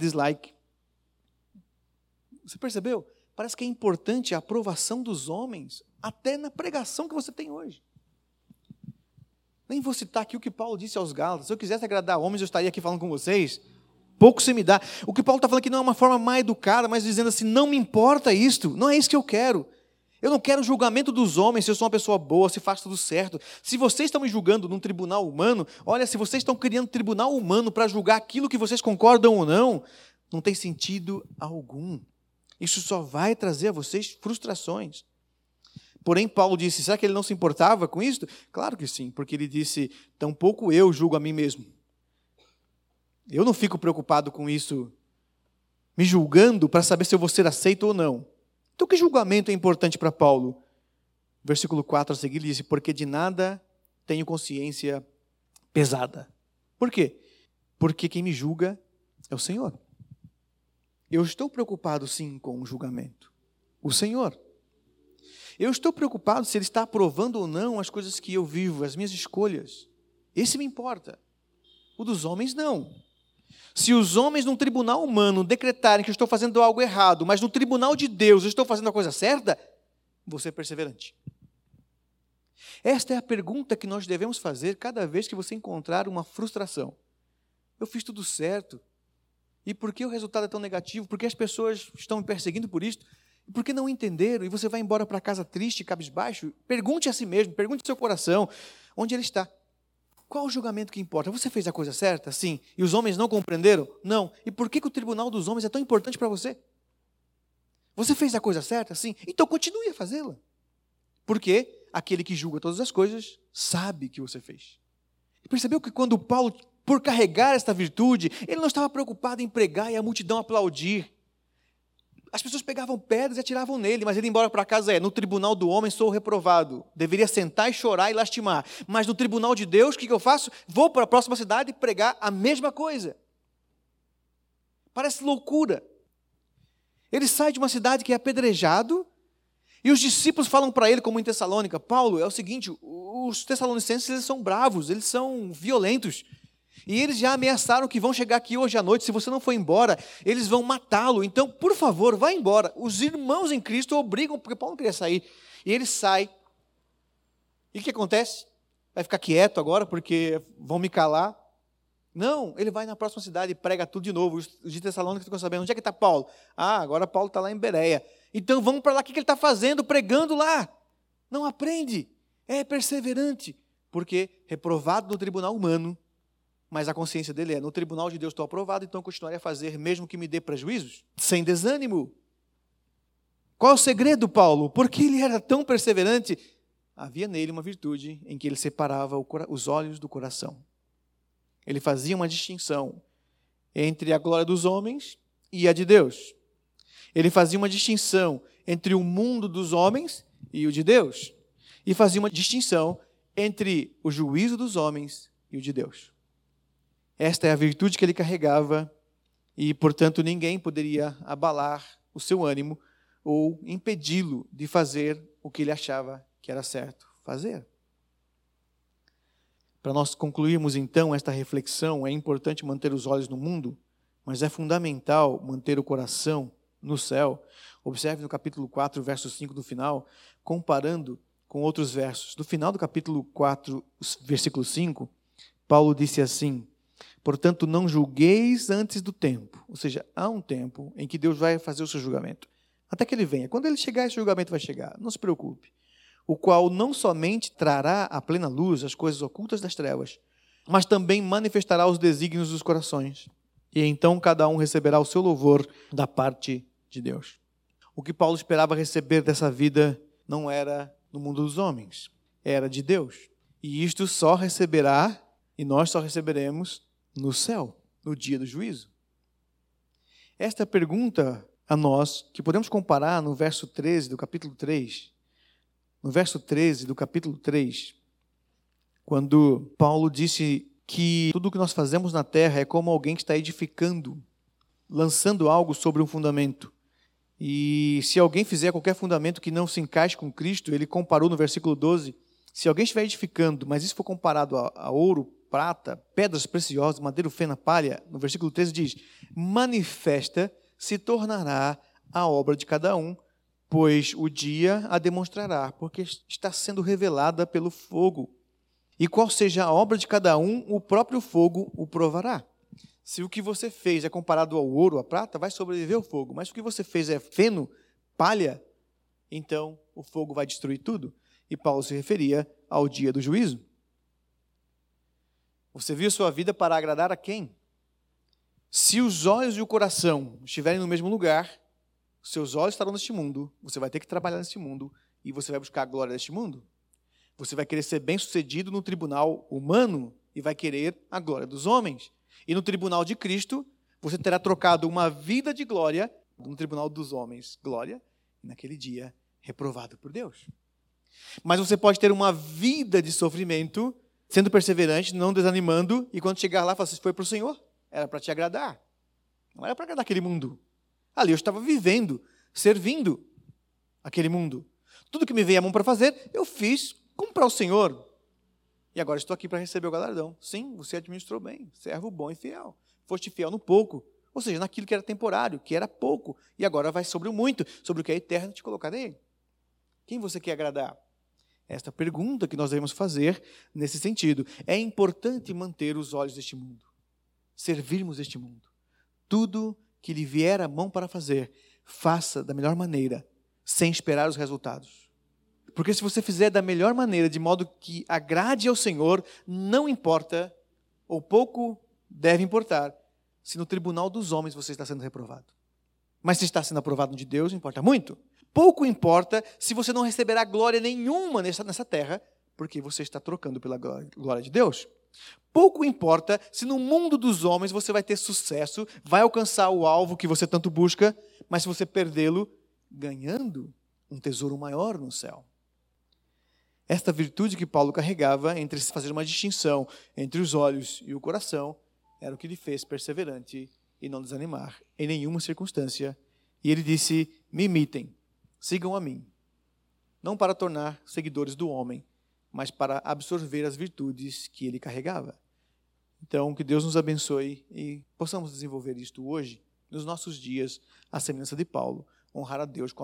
Você percebeu? Parece que é importante a aprovação dos homens, até na pregação que você tem hoje. Nem vou citar aqui o que Paulo disse aos Gálatas: se eu quisesse agradar homens, eu estaria aqui falando com vocês. Pouco se me dá. O que Paulo está falando aqui não é uma forma mais educada, mas dizendo assim: não me importa isto, não é isso que eu quero. Eu não quero julgamento dos homens, se eu sou uma pessoa boa, se faz tudo certo. Se vocês estão me julgando num tribunal humano, olha, se vocês estão criando tribunal humano para julgar aquilo que vocês concordam ou não, não tem sentido algum. Isso só vai trazer a vocês frustrações. Porém, Paulo disse: será que ele não se importava com isso? Claro que sim, porque ele disse: tampouco eu julgo a mim mesmo. Eu não fico preocupado com isso, me julgando para saber se eu vou ser aceito ou não. Então, que julgamento é importante para Paulo? Versículo 4 a seguir, ele disse: porque de nada tenho consciência pesada. Por quê? Porque quem me julga é o Senhor. Eu estou preocupado, sim, com o julgamento. O Senhor. Eu estou preocupado se Ele está aprovando ou não as coisas que eu vivo, as minhas escolhas. Esse me importa. O dos homens, não. Se os homens num tribunal humano decretarem que eu estou fazendo algo errado, mas no tribunal de Deus eu estou fazendo a coisa certa, você é perseverante. Esta é a pergunta que nós devemos fazer cada vez que você encontrar uma frustração. Eu fiz tudo certo. E por que o resultado é tão negativo? Por que as pessoas estão me perseguindo por isso? Por que não entenderam? E você vai embora para casa triste, cabisbaixo? Pergunte a si mesmo, pergunte ao seu coração, onde ele está. Qual o julgamento que importa? Você fez a coisa certa? Sim. E os homens não compreenderam? Não. E por que o tribunal dos homens é tão importante para você? Você fez a coisa certa? Sim. Então continue a fazê-la. Porque aquele que julga todas as coisas sabe que você fez. E percebeu que quando Paulo, por carregar esta virtude, ele não estava preocupado em pregar e a multidão aplaudir. As pessoas pegavam pedras e atiravam nele, mas ele ia embora para casa, no tribunal do homem sou reprovado. Deveria sentar e chorar e lastimar. Mas no tribunal de Deus, o que eu faço? Vou para a próxima cidade e pregar a mesma coisa. Parece loucura. Ele sai de uma cidade que é apedrejado, e os discípulos falam para ele, como em Tessalônica, Paulo, é o seguinte, os tessalonicenses eles são bravos, eles são violentos. E eles já ameaçaram que vão chegar aqui hoje à noite, se você não for embora, eles vão matá-lo. Então, por favor, vá embora. Os irmãos em Cristo obrigam, porque Paulo não queria sair. E ele sai. E o que acontece? Vai ficar quieto agora, porque vão me calar? Não, ele vai na próxima cidade e prega tudo de novo. Os de Tessalônica ficam sabendo, onde é que está Paulo? Agora Paulo está lá em Bereia. Então vamos para lá, o que ele está fazendo? Pregando lá. Não aprende, é perseverante. Porque reprovado no tribunal humano, mas a consciência dele no tribunal de Deus estou aprovado, então continuarei a fazer, mesmo que me dê prejuízos, sem desânimo. Qual é o segredo, Paulo? Porque ele era tão perseverante? Havia nele uma virtude em que ele separava os olhos do coração. Ele fazia uma distinção entre a glória dos homens e a de Deus. Ele fazia uma distinção entre o mundo dos homens e o de Deus. E fazia uma distinção entre o juízo dos homens e o de Deus. Esta é a virtude que ele carregava e, portanto, ninguém poderia abalar o seu ânimo ou impedi-lo de fazer o que ele achava que era certo fazer. Para nós concluirmos, então, esta reflexão, é importante manter os olhos no mundo, mas é fundamental manter o coração no céu. Observe no capítulo 4, verso 5 do final, comparando com outros versos. No final do capítulo 4, versículo 5, Paulo disse assim, portanto, não julgueis antes do tempo. Ou seja, há um tempo em que Deus vai fazer o seu julgamento. Até que ele venha. Quando ele chegar, esse julgamento vai chegar. Não se preocupe. O qual não somente trará à plena luz as coisas ocultas das trevas, mas também manifestará os desígnios dos corações. E então cada um receberá o seu louvor da parte de Deus. O que Paulo esperava receber dessa vida não era no mundo dos homens, era de Deus. E isto só receberá, e nós só receberemos no céu, no dia do juízo. Esta pergunta a nós, que podemos comparar no verso 13 do capítulo 3, no verso 13 do capítulo 3, quando Paulo disse que tudo o que nós fazemos na terra é como alguém que está edificando, lançando algo sobre um fundamento. E se alguém fizer qualquer fundamento que não se encaixe com Cristo, ele comparou no versículo 12, se alguém estiver edificando, mas isso for comparado a ouro, prata, pedras preciosas, madeira, feno, palha, no versículo 13 diz, manifesta se tornará a obra de cada um, pois o dia a demonstrará, porque está sendo revelada pelo fogo. E qual seja a obra de cada um, o próprio fogo o provará. Se o que você fez é comparado ao ouro, à prata, vai sobreviver ao fogo. Mas se o que você fez é feno, palha, então o fogo vai destruir tudo. E Paulo se referia ao dia do juízo. Você viu sua vida para agradar a quem? Se os olhos e o coração estiverem no mesmo lugar, seus olhos estarão neste mundo, você vai ter que trabalhar neste mundo e você vai buscar a glória deste mundo. Você vai querer ser bem-sucedido no tribunal humano e vai querer a glória dos homens. E no tribunal de Cristo, você terá trocado uma vida de glória no tribunal dos homens, glória, e naquele dia, reprovado por Deus. Mas você pode ter uma vida de sofrimento, sendo perseverante, não desanimando, e quando chegar lá, falar assim, foi para o Senhor, era para te agradar. Não era para agradar aquele mundo. Ali eu estava vivendo, servindo aquele mundo. Tudo que me veio à mão para fazer, eu fiz como para o Senhor. E agora estou aqui para receber o galardão. Sim, você administrou bem, servo bom e fiel. foste fiel no pouco, ou seja, naquilo que era temporário, que era pouco, e agora vai sobre o muito, sobre o que é eterno te colocarei. Quem você quer agradar? Esta pergunta que nós devemos fazer nesse sentido. É importante manter os olhos deste mundo, servirmos este mundo. Tudo que lhe vier à mão para fazer, faça da melhor maneira, sem esperar os resultados. Porque se você fizer da melhor maneira, de modo que agrade ao Senhor, não importa, ou pouco deve importar, se no tribunal dos homens você está sendo reprovado. Mas se está sendo aprovado de Deus, importa muito. Pouco importa se você não receberá glória nenhuma nessa terra, porque você está trocando pela glória de Deus. Pouco importa se no mundo dos homens você vai ter sucesso, vai alcançar o alvo que você tanto busca, mas se você perdê-lo, ganhando um tesouro maior no céu. Esta virtude que Paulo carregava entre fazer uma distinção entre os olhos e o coração era o que lhe fez perseverante e não desanimar em nenhuma circunstância. E ele disse: me imitem, sigam a mim, não para tornar seguidores do homem, mas para absorver as virtudes que ele carregava. Então, que Deus nos abençoe e possamos desenvolver isto hoje, nos nossos dias, à semelhança de Paulo, honrar a Deus com